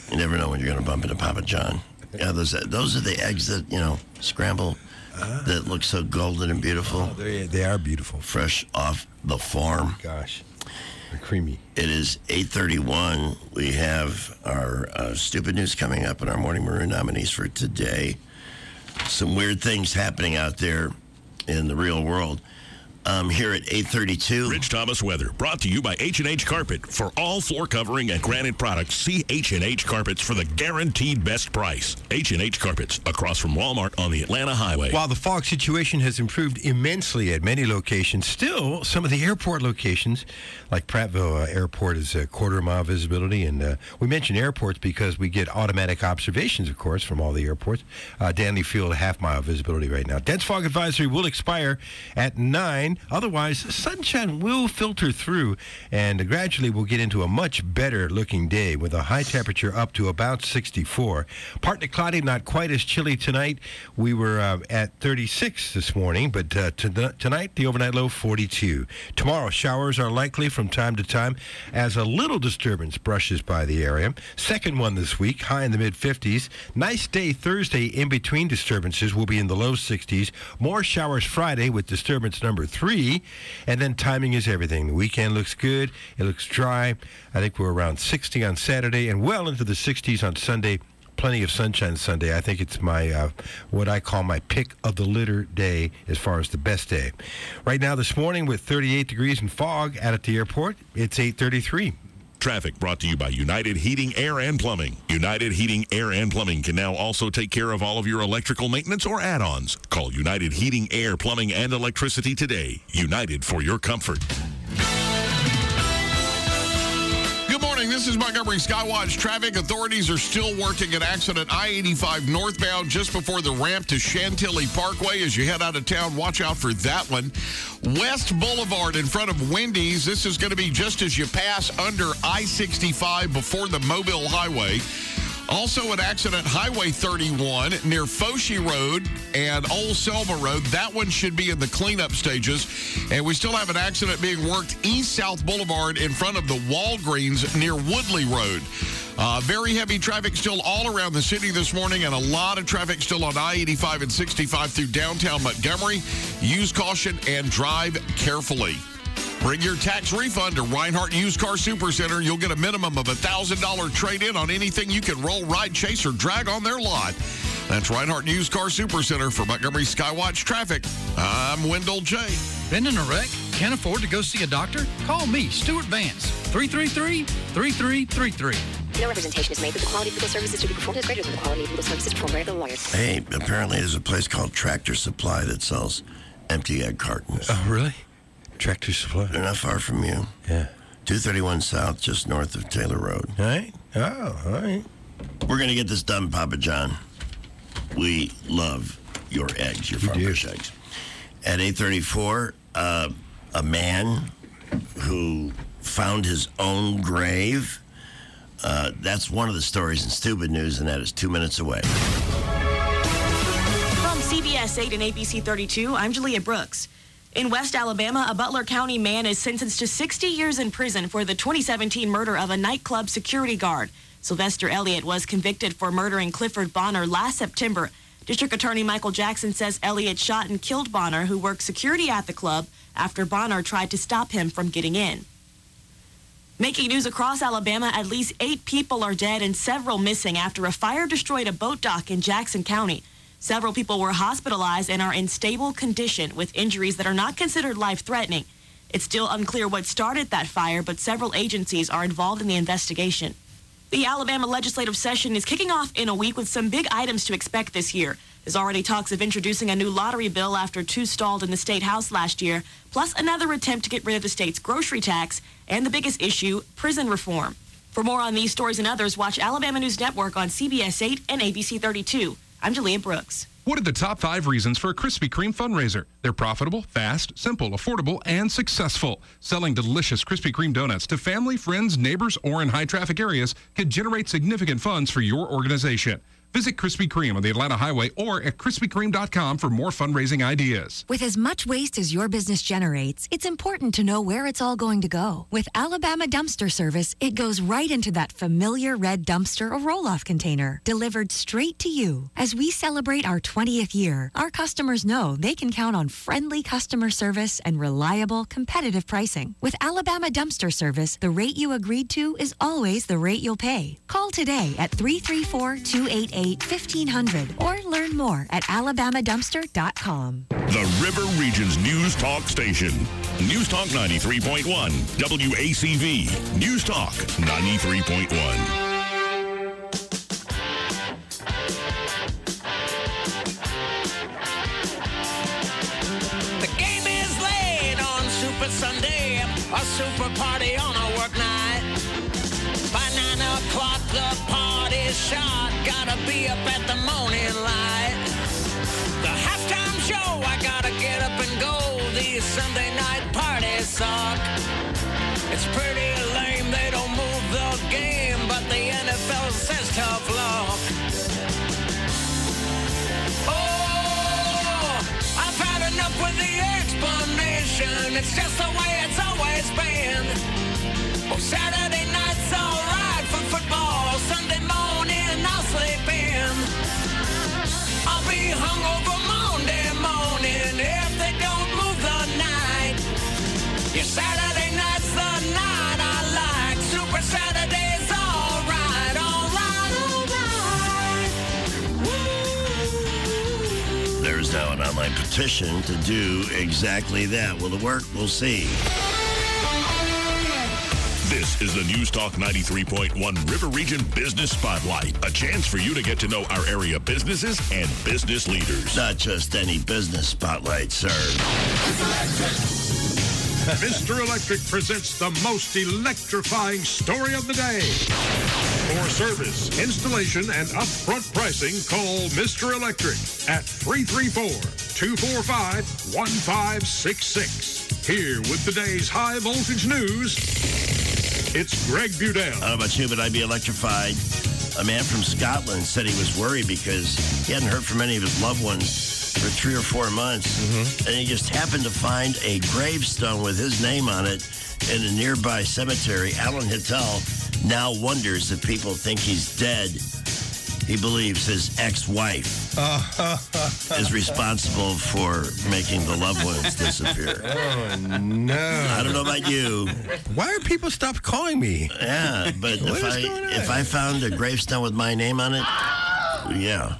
S3: You never know when you're going to bump into Papa John. Yeah, those are the eggs that, scramble that look so golden and beautiful.
S5: Oh, they are beautiful.
S3: Fresh off the farm.
S5: Gosh, they're creamy.
S3: It is 8:31. We have our stupid news coming up and our Morning Maroon nominees for today. Some weird things happening out there in the real world. Here at 8:32.
S6: Rich Thomas weather brought to you by H&H Carpet. For all floor covering and granite products, see H&H Carpets for the guaranteed best price. H&H Carpets, across from Walmart on the Atlanta Highway.
S5: While the fog situation has improved immensely at many locations, still some of the airport locations, like Prattville Airport, is a quarter-mile visibility. And we mention airports because we get automatic observations, of course, from all the airports. Danley Field, a half-mile visibility right now. Dense fog advisory will expire at 9. Otherwise, sunshine will filter through, and gradually we'll get into a much better-looking day with a high temperature up to about 64. Partly cloudy, not quite as chilly tonight. We were at 36 this morning, but tonight, the overnight low, 42. Tomorrow, showers are likely from time to time as a little disturbance brushes by the area. Second one this week, high in the mid-50s. Nice day Thursday in between disturbances. Will be in the low 60s. More showers Friday with disturbance number 3. And then timing is everything. The weekend looks good. It looks dry. I think we're around 60 on Saturday and well into the 60s on Sunday. Plenty of sunshine Sunday. I think it's my what I call my pick of the litter day as far as the best day. Right now this morning with 38 degrees and fog out at the airport, it's 8:33.
S6: Traffic brought to you by United Heating, Air, and Plumbing. United Heating, Air, and Plumbing can now also take care of all of your electrical maintenance or add-ons. Call United Heating, Air, Plumbing, and Electricity today. United for your comfort.
S1: Good morning. This is Montgomery Skywatch. Traffic authorities are still working an accident I-85 northbound just before the ramp to Chantilly Parkway. As you head out of town, watch out for that one. West Boulevard in front of Wendy's. This is going to be just as you pass under I-65 before the Mobile Highway. Also an accident, Highway 31 near Foshee Road and Old Selma Road. That one should be in the cleanup stages. And we still have an accident being worked East South Boulevard in front of the Walgreens near Woodley Road. Very heavy traffic still all around the city this morning, and a lot of traffic still on I-85 and 65 through downtown Montgomery. Use caution and drive carefully. Bring your tax refund to Reinhardt Used Car Supercenter. You'll get a minimum of $1,000 trade-in on anything you can roll, ride, chase, or drag on their lot. That's Reinhardt Used Car Supercenter. For Montgomery Skywatch Traffic, I'm Wendell J.
S22: Been in a wreck? Can't afford to go see a doctor? Call me, Stuart Vance, 333-3333.
S23: No representation is made, but the quality of legal services to be performed is greater than the quality of legal services performed by other lawyers.
S3: Hey, apparently there's a place called Tractor Supply that sells empty egg cartons.
S5: Oh, really? Tractor Supply?
S3: They're not far from you.
S5: Yeah.
S3: 231 South, just north of Taylor Road.
S5: All right. Oh, all right.
S3: We're going to get this done, Papa John. We love your eggs, your farm fresh eggs. At 8:34, a man who found his own grave. That's one of the stories in Stupid News, and that is 2 minutes away.
S12: From CBS 8 and ABC 32, I'm Julia Brooks. In West Alabama, a Butler County man is sentenced to 60 years in prison for the 2017 murder of a nightclub security guard. Sylvester Elliott was convicted for murdering Clifford Bonner last September. District Attorney Michael Jackson says Elliott shot and killed Bonner, who worked security at the club, after Bonner tried to stop him from getting in. Making news across Alabama, at least 8 people are dead and several missing after a fire destroyed a boat dock in Jackson County. Several people were hospitalized and are in stable condition with injuries that are not considered life-threatening. It's still unclear what started that fire, but several agencies are involved in the investigation. The Alabama legislative session is kicking off in a week with some big items to expect this year. There's already talks of introducing a new lottery bill after 2 stalled in the state house last year, plus another attempt to get rid of the state's grocery tax, and the biggest issue, prison reform. For more on these stories and others, watch Alabama News Network on CBS 8 and ABC 32. I'm Julia Brooks.
S16: What are the top 5 reasons for a Krispy Kreme fundraiser? They're profitable, fast, simple, affordable, and successful. Selling delicious Krispy Kreme donuts to family, friends, neighbors, or in high-traffic areas can generate significant funds for your organization. Visit Krispy Kreme on the Atlanta Highway or at KrispyKreme.com for more fundraising ideas.
S4: With as much waste as your business generates, it's important to know where it's all going to go. With Alabama Dumpster Service, it goes right into that familiar red dumpster or roll-off container, delivered straight to you. As we celebrate our 20th year, our customers know they can count on friendly customer service and reliable, competitive pricing. With Alabama Dumpster Service, the rate you agreed to is always the rate you'll pay. Call today at 334-288-1500 or learn more at alabamadumpster.com.
S6: The River Region's News Talk station. News Talk 93.1. WACV. News Talk 93.1.
S7: Sunday, a super party on a work night. By 9 o'clock, the party's shot. Gotta be up at the morning light. The halftime show, I gotta get up and go. These Sunday night parties suck. It's pretty lame, they don't move the game, but the NFL says tough luck. Oh, I've had enough with the explanation. It's just the way it's always been. Well, Saturday night's alright for football. Sunday morning I'll sleep in. I'll be hungover Monday morning if they don't move the night. Yeah, Saturday night's the night I like. Super Saturday's alright, alright, alright.
S3: There's now an online petition to do exactly that. Will it work? We'll see.
S6: This is the News Talk 93.1 River Region Business Spotlight. A chance for you to get to know our area businesses and business leaders.
S3: Not just any business spotlight, sir.
S8: Mr. Electric presents the most electrifying story of the day. For service, installation, and upfront pricing, call Mr. Electric at 334-245-1566. Here with today's high voltage news, it's Greg Budell.
S3: I don't know about you, but I'd be electrified. A man from Scotland said he was worried because he hadn't heard from any of his loved ones for 3 or 4 months. And he just happened to find a gravestone with his name on it in a nearby cemetery. Alan Hittel now wonders if people think he's dead. He believes his ex-wife is responsible for making the loved ones disappear.
S5: Oh, no.
S3: I don't know about you.
S5: Why are people stop calling me?
S3: Yeah, but if I found a gravestone with my name on it, yeah.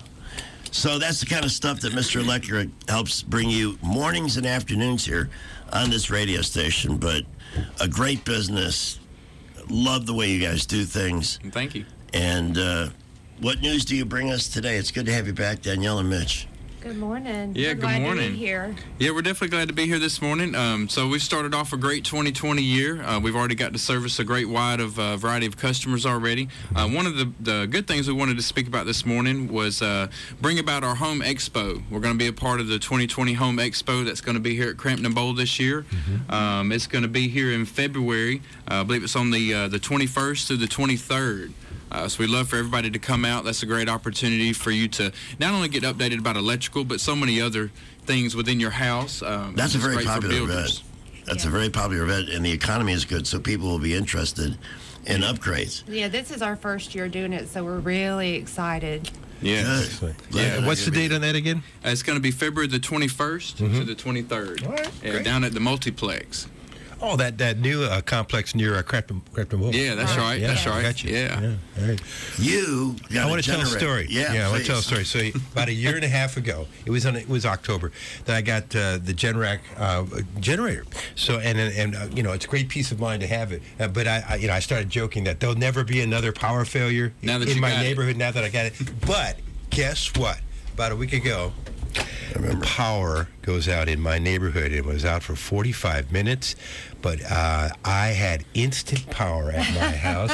S3: So that's the kind of stuff that Mr. Electric helps bring you mornings and afternoons here on this radio station. But a great business. Love the way you guys do things.
S9: Thank you.
S3: And what news do you bring us today? It's good to have you back, Danielle and Mitch.
S13: Good morning.
S9: Yeah,
S13: We're
S9: good
S13: glad
S9: morning.
S13: To be here.
S9: Yeah, we're definitely glad to be here this morning. So we started off a great 2020 year. We've already got to service a great wide of variety of customers already. One of the good things we wanted to speak about this morning was bring about our Home Expo. We're going to be a part of the 2020 Home Expo that's going to be here at Crampton Bowl this year. It's going to be here in February. I believe it's on the 21st through the 23rd. So we'd love for everybody to come out. That's a great opportunity for you to not only get updated about electrical, but so many other things within your house.
S3: That's a very popular event. That's a very popular event, and the economy is good, so people will be interested in upgrades.
S13: Yeah, this is our first year doing it, so we're really excited.
S9: Yeah.
S5: What's the date on that again?
S9: It's going to be February the 21st to the 23rd.
S5: All right,
S9: down at the Multiplex.
S5: Oh, that new complex near Crampton Bowl.
S9: Yeah, that's right.
S5: Yeah,
S9: That's right.
S5: Got you.
S9: Yeah.
S5: All right.
S3: You got
S5: I want to tell a story.
S3: Yeah,
S5: I want to tell a story. So about a year and a half ago, it was October, that I got the Generac generator. So and it's a great peace of mind to have it. But I started joking that there'll never be another power failure in my neighborhood now that I got it. But guess what? About a week ago, the power goes out in my neighborhood. It was out for 45 minutes, but I had instant power at my house,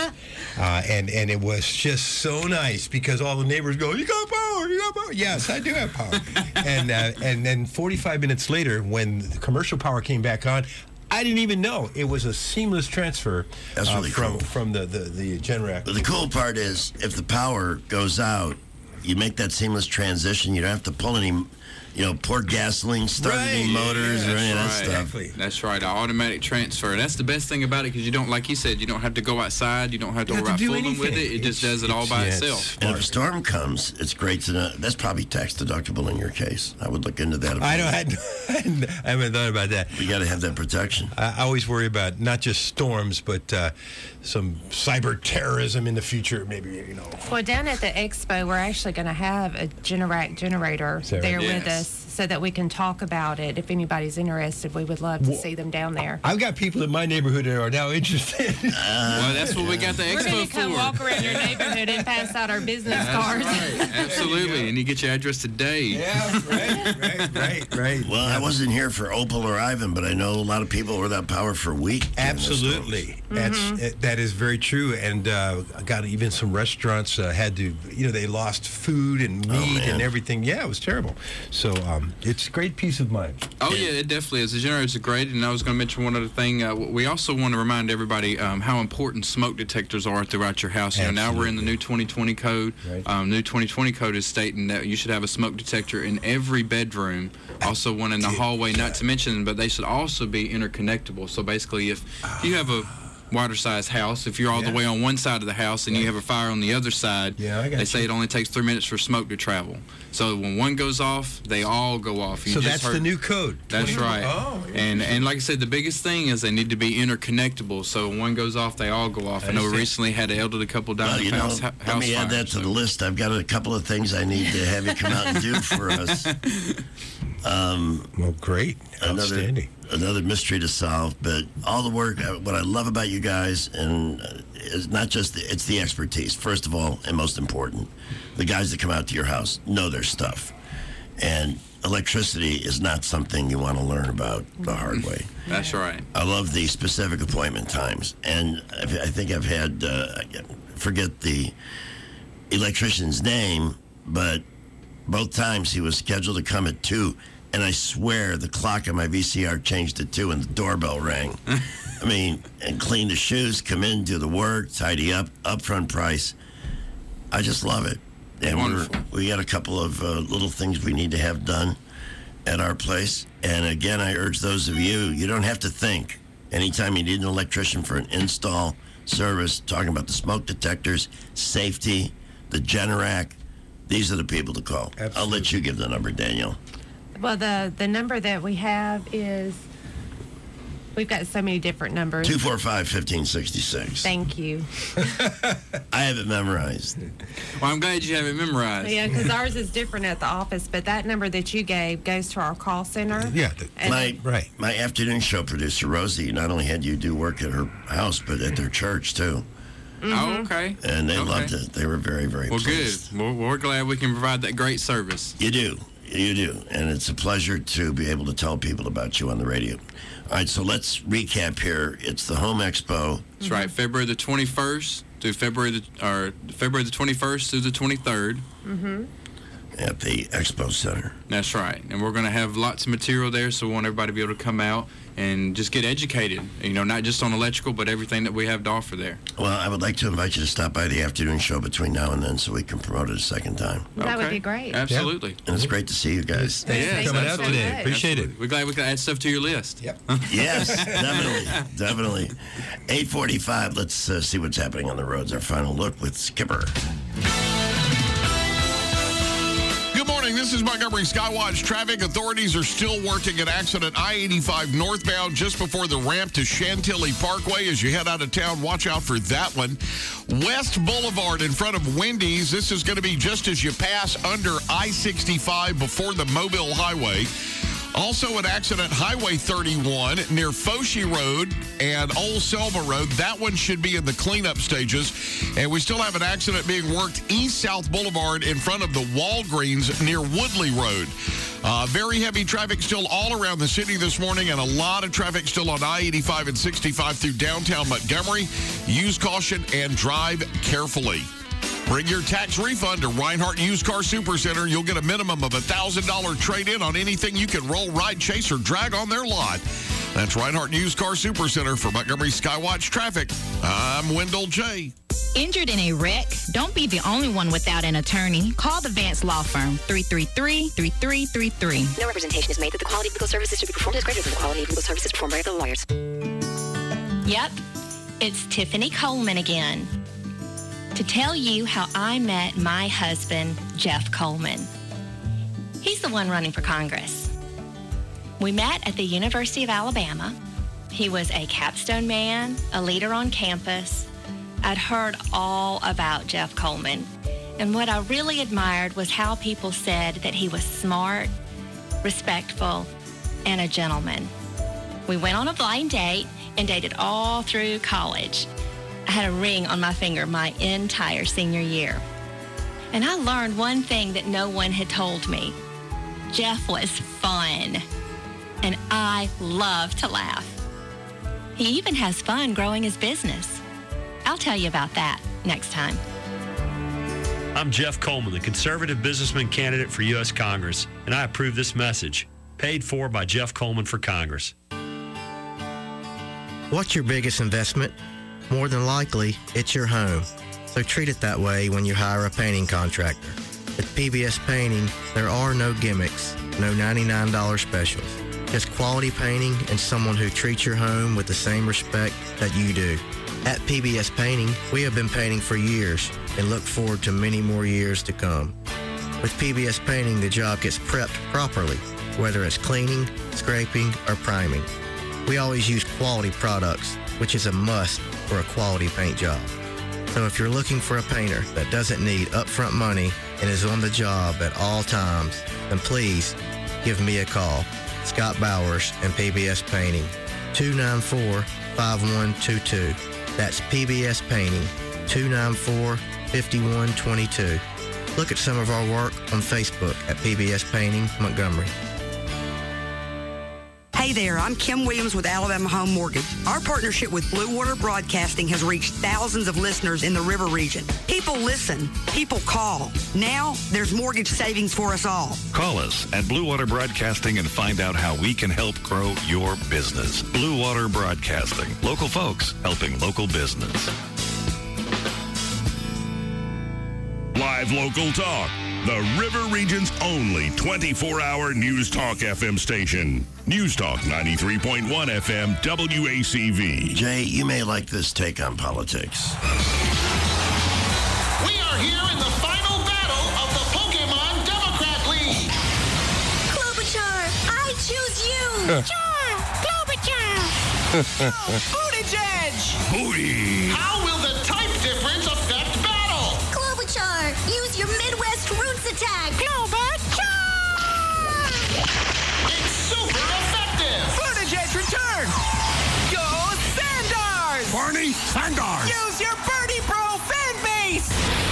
S5: and it was just so nice because all the neighbors go, "You got power? You got power?" Yes, I do have power. And then 45 minutes later, when the commercial power came back on, I didn't even know. It was a seamless transfer.
S3: That's really cool.
S5: From the Generac.
S3: But the cool part is, if the power goes out, you make that seamless transition. You don't have to pull any, pour gasoline, start any motors or any of that stuff.
S9: That's right. An automatic transfer. That's the best thing about it because you don't, like you said, you don't have to go outside. You don't have to worry about fooling with it. It just does it all by itself.
S3: And if a storm comes, it's great to know. That's probably tax deductible in your case. I would look into that.
S5: I haven't thought about that.
S3: You got to have that protection.
S5: I always worry about not just storms, but some cyber terrorism in the future. Maybe
S13: Well, down at the expo, we're actually going to have a Generac generator there with us, so that we can talk about it. If anybody's interested, we would love to see them down there.
S5: I've got people in my neighborhood that are now interested.
S9: Well, that's what we got the expo for.
S13: We're going to come walk around your neighborhood and pass out our business cards.
S9: Right. Absolutely. And you get your address today.
S5: Yeah, right.
S3: Well, I wasn't here for Opal or Ivan, but I know a lot of people were without power for a week.
S5: Absolutely. That is very true. And I got even some restaurants had to, they lost food and meat and everything. Yeah, it was terrible. So it's a great peace of mind.
S9: Oh, yeah, it definitely is. The generators are great. And I was going to mention one other thing. We also want to remind everybody how important smoke detectors are throughout your house. Now we're in the new 2020 code. Right. New 2020 code is stating that you should have a smoke detector in every bedroom. Also one in the hallway, not to mention, but they should also be interconnectable. So basically, if you have a water-sized house, if you're all the way on one side of the house and you have a fire on the other side, they say it only takes 3 minutes for smoke to travel. So when one goes off, they all go off.
S5: So that's the new code.
S9: That's right.
S5: Oh,
S9: and like I said, the biggest thing is they need to be interconnectable. So when one goes off, they all go off. I know we recently had an elderly couple down in the house.
S3: Let me add that to the list. I've got a couple of things I need to have you come out and do for us.
S5: Well, great. Outstanding.
S3: Another mystery to solve, but all the work, what I love about you guys, and is not just, it's the expertise, first of all, and most important. The guys that come out to your house know their stuff. And electricity is not something you want to learn about the hard way.
S9: That's right.
S3: I love the specific appointment times. And I think I've had, forget the electrician's name, but both times he was scheduled to come at 2. And I swear the clock on my VCR changed to 2 and the doorbell rang. And clean the shoes, come in, do the work, tidy up, upfront price. I just love it. And we got a couple of little things we need to have done at our place. And again, I urge those of you don't have to think. Anytime you need an electrician for an install service, talking about the smoke detectors, safety, the Generac, these are the people to call. Absolutely. I'll let you give the number, Daniel.
S13: Well, the number that we have is, we've got so many different numbers.
S3: 245-1566.
S13: Thank you.
S3: I have it memorized.
S9: Well, I'm glad you have it memorized.
S13: Yeah, because ours is different at the office, but that number that you gave goes to our call center.
S5: Yeah.
S3: My afternoon show producer, Rosie, not only had you do work at her house, but at their church, too.
S9: Oh, okay.
S3: And they loved it. They were very, very pleased.
S9: Well, good. We're glad we can provide that great service.
S3: You do. And it's a pleasure to be able to tell people about you on the radio. All right, so let's recap here. It's the Home Expo.
S9: That's right. February the 21st through February the 21st through the 23rd.
S3: At the Expo Center.
S9: That's right. And we're going to have lots of material there, so we want everybody to be able to come out and just get educated, not just on electrical, but everything that we have to offer there.
S3: Well, I would like to invite you to stop by the afternoon show between now and then so we can promote it a second time.
S13: That would be great.
S9: Absolutely.
S3: And it's great to see you guys.
S5: Thanks for coming out today. Appreciate it.
S9: We're glad we could add stuff to your list.
S5: Yep.
S3: Yes, definitely. 8:45, let's see what's happening on the roads. Our final look with Skipper.
S1: Good morning. This is Montgomery Skywatch. Traffic authorities are still working an accident I-85 northbound just before the ramp to Chantilly Parkway. As you head out of town, watch out for that one. West Boulevard in front of Wendy's. This is going to be just as you pass under I-65 before the Mobile Highway. Also an accident, Highway 31 near Foshee Road and Old Selma Road. That one should be in the cleanup stages. And we still have an accident being worked East South Boulevard in front of the Walgreens near Woodley Road. Very heavy traffic still all around the city this morning, and a lot of traffic still on I-85 and 65 through downtown Montgomery. Use caution and drive carefully. Bring your tax refund to Reinhardt Used Car Supercenter. You'll get a minimum of $1,000 trade-in on anything you can roll, ride, chase, or drag on their lot. That's Reinhardt Used Car Supercenter for Montgomery Skywatch Traffic. I'm Wendell J.
S10: Injured in a wreck? Don't be the only one without an attorney. Call the Vance Law Firm, 333-3333.
S23: No representation is made that the quality of legal services to be performed is greater than the quality of legal services performed by other lawyers.
S10: Yep, it's Tiffany Coleman again. To tell you how I met my husband, Jeff Coleman. He's the one running for Congress. We met at the University of Alabama. He was a capstone man, a leader on campus. I'd heard all about Jeff Coleman, and what I really admired was how people said that he was smart, respectful, and a gentleman. We went on a blind date and dated all through college. I had a ring on my finger my entire senior year. And I learned one thing that no one had told me. Jeff was fun, and I love to laugh. He even has fun growing his business. I'll tell you about that next time.
S11: I'm Jeff Coleman, the conservative businessman candidate for U.S. Congress, and I approve this message. Paid for by Jeff Coleman for Congress.
S14: What's your biggest investment? More than likely, it's your home. So treat it that way when you hire a painting contractor. At PBS Painting, there are no gimmicks, no $99 specials. Just quality painting and someone who treats your home with the same respect that you do. At PBS Painting, we have been painting for years and look forward to many more years to come. With PBS Painting, the job gets prepped properly, whether it's cleaning, scraping, or priming. We always use quality products, which is a must for a quality paint job. So if you're looking for a painter that doesn't need upfront money and is on the job at all times, then please give me a call. Scott Bowers and PBS Painting, 294-5122. That's PBS Painting, 294-5122. Look at some of our work on Facebook at PBS Painting Montgomery.
S15: Hey there, I'm Kim Williams with Alabama Home Mortgage. Our partnership with Blue Water Broadcasting has reached thousands of listeners in the River region. People listen. People call. Now, there's mortgage savings for us all.
S17: Call us at Blue Water Broadcasting and find out how we can help grow your business. Blue Water Broadcasting. Local folks helping local business.
S6: Live local talk. The River Region's only 24-hour News Talk FM station. News Talk 93.1 FM WACV.
S3: Jay, you may like this take on politics.
S7: We are here in the final battle of the Pokemon Democrat League.
S18: Klobuchar, I choose you.
S7: Char, Klobuchar. Buttigieg.
S17: Booty.
S7: How will the type difference affect battle?
S18: Klobuchar, use your Midwest roots attack.
S7: Klobuchar. It's super effective. Buttigieg return. Go Sandars.
S17: Barney Sanders.
S7: Use your Birdie Bro fan base.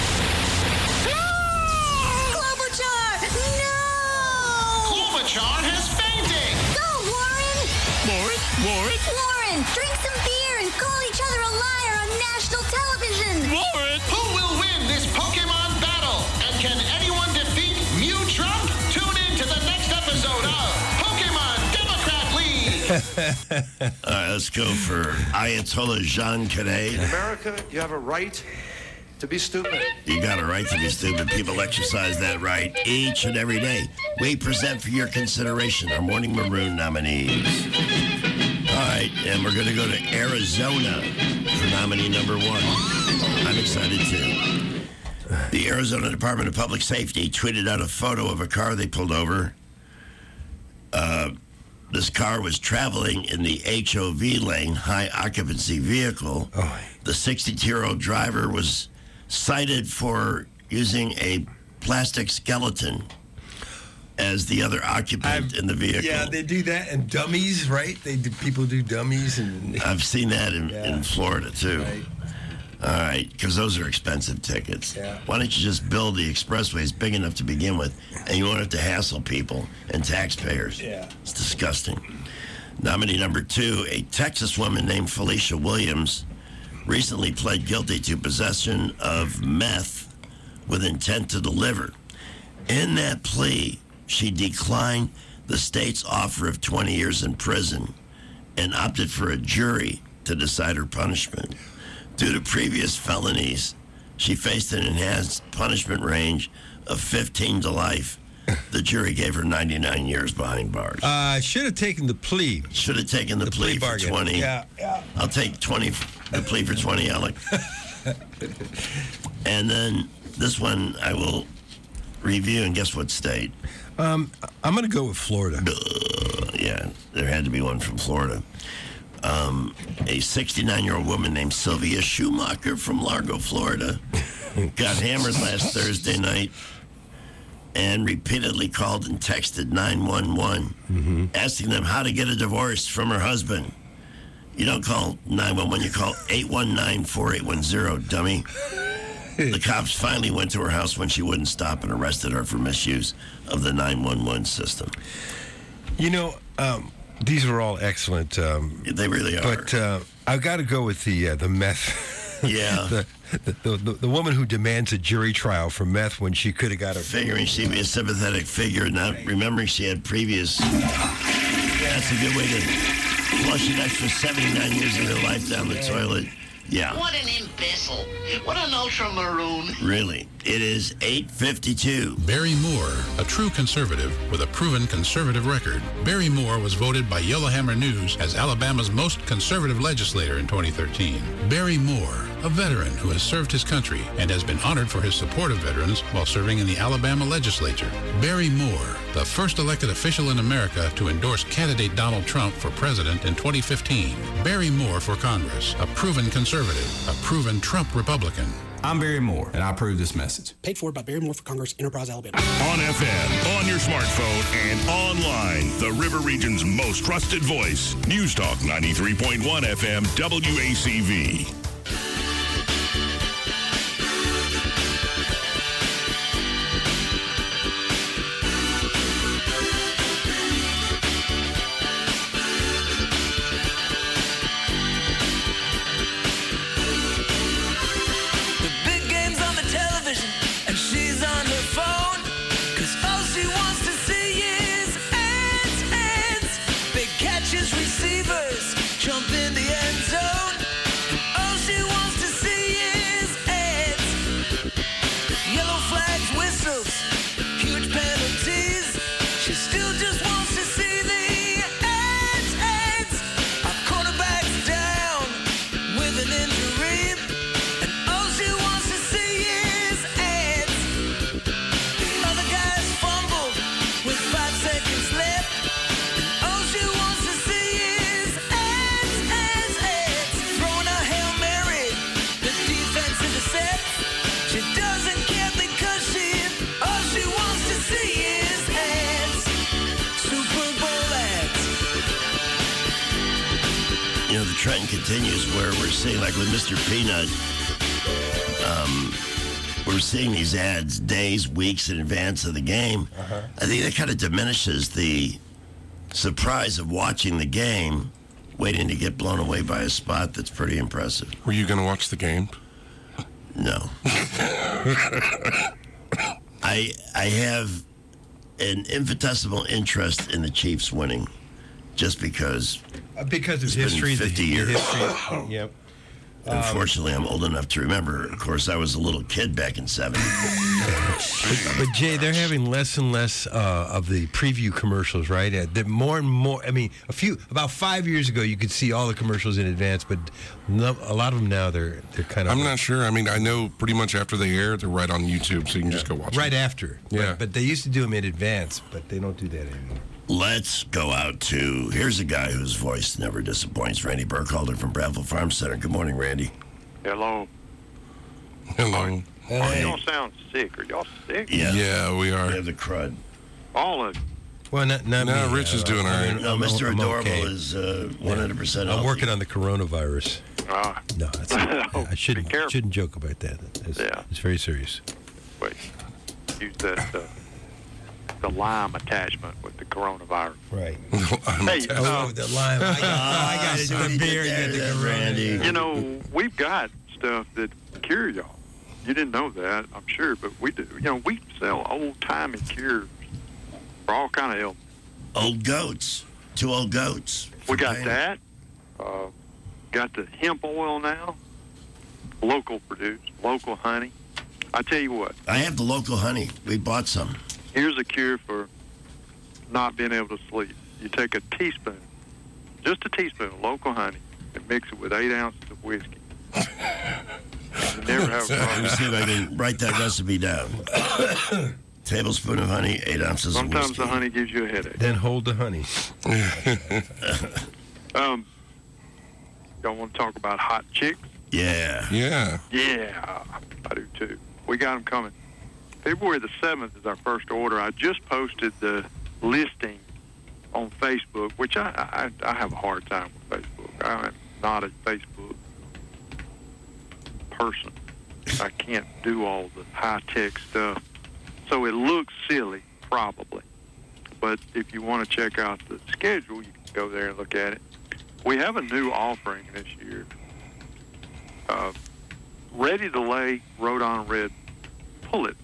S18: Klobuchar, no.
S7: Klobuchar has fainted.
S18: Go, Warren. Warren, drink some beer and call each other a liar on national television.
S7: Warren. Who will win this Pokemon battle? And can anyone defeat Mew Trump? Tune in to the next episode of Pokemon Democrat League.
S3: All right, let's go for Ayatollah Jean Cadet.
S19: In America, you have a right to be stupid.
S3: You got a right to be stupid. People exercise that right each and every day. We present for your consideration our Morning Maroon nominees. All right, and we're going to go to Arizona for nominee number one. I'm excited too. The Arizona Department of Public Safety tweeted out a photo of a car they pulled over. This car was traveling in the HOV lane, high occupancy vehicle. The 62-year-old driver was cited for using a plastic skeleton as the other occupant in the vehicle.
S5: Yeah, they do that and dummies, right? People do dummies. And
S3: I've seen that in Florida, too.
S5: Right.
S3: All right, because those are expensive tickets.
S5: Yeah.
S3: Why don't you just build the expressways big enough to begin with, and you won't have to hassle people and taxpayers.
S5: Yeah.
S3: It's disgusting. Nominee number two, a Texas woman named Felicia Williams recently pled guilty to possession of meth with intent to deliver. In that plea, she declined the state's offer of 20 years in prison and opted for a jury to decide her punishment. Due to previous felonies, she faced an enhanced punishment range of 15 to life. The jury gave her 99 years behind bars.
S5: Should have taken the plea.
S3: Should have taken the plea for
S5: bargain.
S3: 20.
S5: Yeah.
S3: I'll take 20. The plea for 20, Alec. And then this one I will review, and guess what state?
S5: I'm going to go with Florida.
S3: Yeah, there had to be one from Florida. A 69-year-old woman named Sylvia Schumacher from Largo, Florida, got hammered last Thursday night and repeatedly called and texted 911, asking them how to get a divorce from her husband. You don't call 911, you call 819-4810, dummy. The cops finally went to her house when she wouldn't stop and arrested her for misuse of the 911 system.
S5: You know, these are all excellent.
S3: They really are.
S5: But I've got to go with the meth.
S3: Yeah.
S5: the woman who demands a jury trial for meth when she could have got a...
S3: Figuring she'd be a sympathetic figure, not remembering she had previous... That's a good way to flush an extra 79 years of her life down the toilet. Yeah.
S2: What an imbecile. What an ultra-maroon.
S3: Really. It is 8:52.
S20: Barry Moore, a true conservative with a proven conservative record. Barry Moore was voted by Yellowhammer News as Alabama's most conservative legislator in 2013. Barry Moore, a veteran who has served his country and has been honored for his support of veterans while serving in the Alabama legislature. Barry Moore, the first elected official in America to endorse candidate Donald Trump for president in 2015. Barry Moore for Congress, a proven conservative, a proven Trump Republican.
S21: I'm Barry Moore, and I approve this message.
S24: Paid for by Barry Moore for Congress, Enterprise, Alabama.
S6: On FM, on your smartphone, and online. The River Region's most trusted voice. News Talk 93.1 FM, WACV.
S7: Receivers jump in the end zone. All she wants to see is ads. Yellow flags, whistles, huge penalties. She still just wants to see the ads. Our quarterback's down with an injury, and all she wants to see is ads. The other guys fumbled with 5 seconds left.
S3: The trend continues where we're seeing, like with Mr. Peanut, we're seeing these ads days, weeks in advance of the game. I think that kind of diminishes the surprise of watching the game, waiting to get blown away by a spot that's pretty impressive.
S16: Were you going to watch the game?
S3: No. I have an infinitesimal interest in the Chiefs winning, just because
S5: of history.
S3: 50 years.
S5: Yep.
S3: Unfortunately, I'm old enough to remember. Of course, I was a little kid back in '70.
S5: But Jay, they're having less and less of the preview commercials, right? They're more and more. I mean, about 5 years ago, you could see all the commercials in advance, but a lot of them now they're kind of.
S16: I'm not sure. I mean, I know pretty much after they air, they're right on YouTube, so you can just go watch.
S5: Right
S16: them.
S5: After.
S16: Yeah.
S5: But they used to do them in advance, but they don't do that anymore.
S3: Let's go out to, here's a guy whose voice never disappoints, Randy Burkhalter from Bradville Farm Center. Good morning, Randy.
S25: Hello.
S16: Hello.
S25: Hey. Y'all sound sick. Are y'all sick?
S16: Yeah, we are.
S3: We have the crud.
S25: All of you.
S5: Well, not me.
S16: Rich is doing all right.
S3: No, Mr. Adorable is 100%
S5: I'm
S3: healthy.
S5: working on the coronavirus. No, I shouldn't joke about that. It's very serious.
S25: Wait. Use that the lime attachment with the coronavirus.
S5: Right.
S25: Hey,
S5: the lime. I got it. The beer.
S3: Randy.
S25: You know, we've got stuff that cure y'all. You didn't know that, I'm sure, but we do. You know, we sell old-timey cures for all kind of ailments.
S3: Old goats. 2 old goats.
S25: We got that. Got the hemp oil now, local produced, local honey. I tell you what.
S3: I have the local honey. We bought some.
S25: Here's a cure for not being able to sleep. You take a teaspoon, just a teaspoon of local honey, and mix it with 8 ounces of whiskey. You never have a
S3: Let me
S25: problem.
S3: see if I can write that recipe down. Tablespoon of honey, 8 ounces of
S25: Sometimes
S3: whiskey.
S25: the honey gives you a headache.
S5: Then hold the honey.
S25: Y'all want to talk about hot chicks?
S3: Yeah.
S25: Yeah, I do too. We got them coming. February the 7th is our first order. I just posted the listing on Facebook, which I have a hard time with Facebook. I am not a Facebook person. I can't do all the high-tech stuff. So it looks silly, probably. But if you want to check out the schedule, you can go there and look at it. We have a new offering this year. Ready to lay Rhode Red pullet.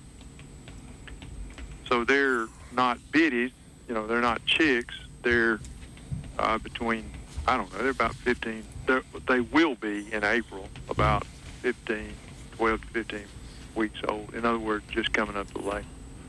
S25: So they're not biddies, they're not chicks. They're between, I don't know, they're about 15. They will be in April, about 12 to 15 weeks old. In other words, just coming up to lay.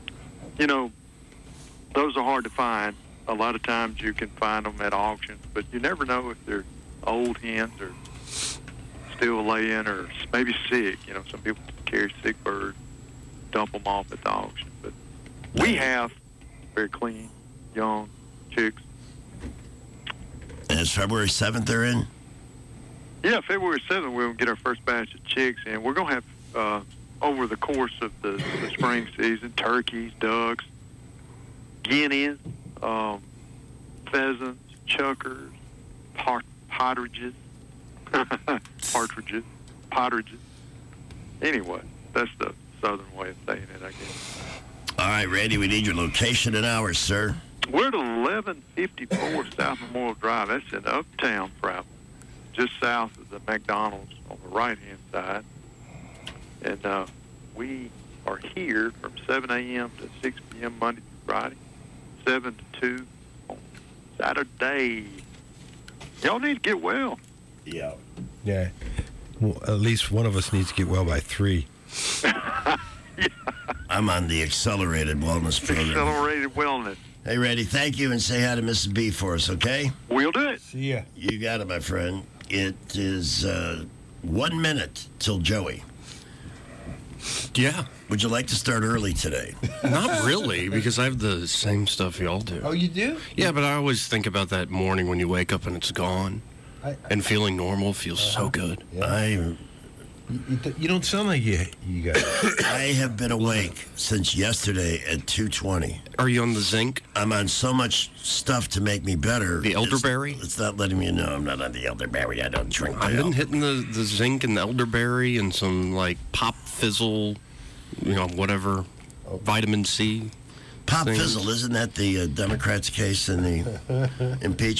S25: Those are hard to find. A lot of times you can find them at auctions, but you never know if they're old hens or still laying or maybe sick. Some people carry sick birds, dump them off at the auction. But we have very clean, young chicks.
S3: And it's February 7th they're in?
S25: Yeah, February 7th we'll get our first batch of chicks in. We're going to have, over the course of the spring season, turkeys, ducks, guineas, pheasants, chuckers, partridges. Partridges. Anyway, that's the southern way of saying it, I guess.
S3: All right, Randy, we need your location and hours, sir.
S25: We're at 1154 South Memorial Drive. That's in Uptown, Prattville, just south of the McDonald's on the right-hand side. And we are here from 7 a.m. to 6 p.m. Monday through Friday, 7 to 2 on Saturday. Y'all need to get well.
S3: Yeah.
S5: Yeah. Well, at least one of us needs to get well by 3.
S3: I'm on the accelerated wellness program.
S25: Accelerated wellness.
S3: Hey, Randy, thank you, and say hi to Mrs. B for us, okay?
S25: We'll do it.
S5: See ya.
S3: You got it, my friend. It is 1 minute till Joey.
S4: Yeah.
S3: Would you like to start early today?
S4: Not really, because I have the same stuff y'all do.
S5: Oh, you do?
S4: Yeah, but I always think about that morning when you wake up and it's gone. And feeling normal feels so good.
S3: Yeah.
S5: You don't sound like you got it.
S3: I have been awake since yesterday at 2:20.
S4: Are you on the zinc?
S3: I'm on so much stuff to make me better.
S4: The elderberry?
S3: It's not letting me know I'm not on the elderberry. I don't drink my
S4: I've been hitting the zinc and the elderberry and some, pop fizzle, whatever, vitamin C.
S3: Pop
S4: things.
S3: fizzle, isn't that the Democrats' case in the impeachment?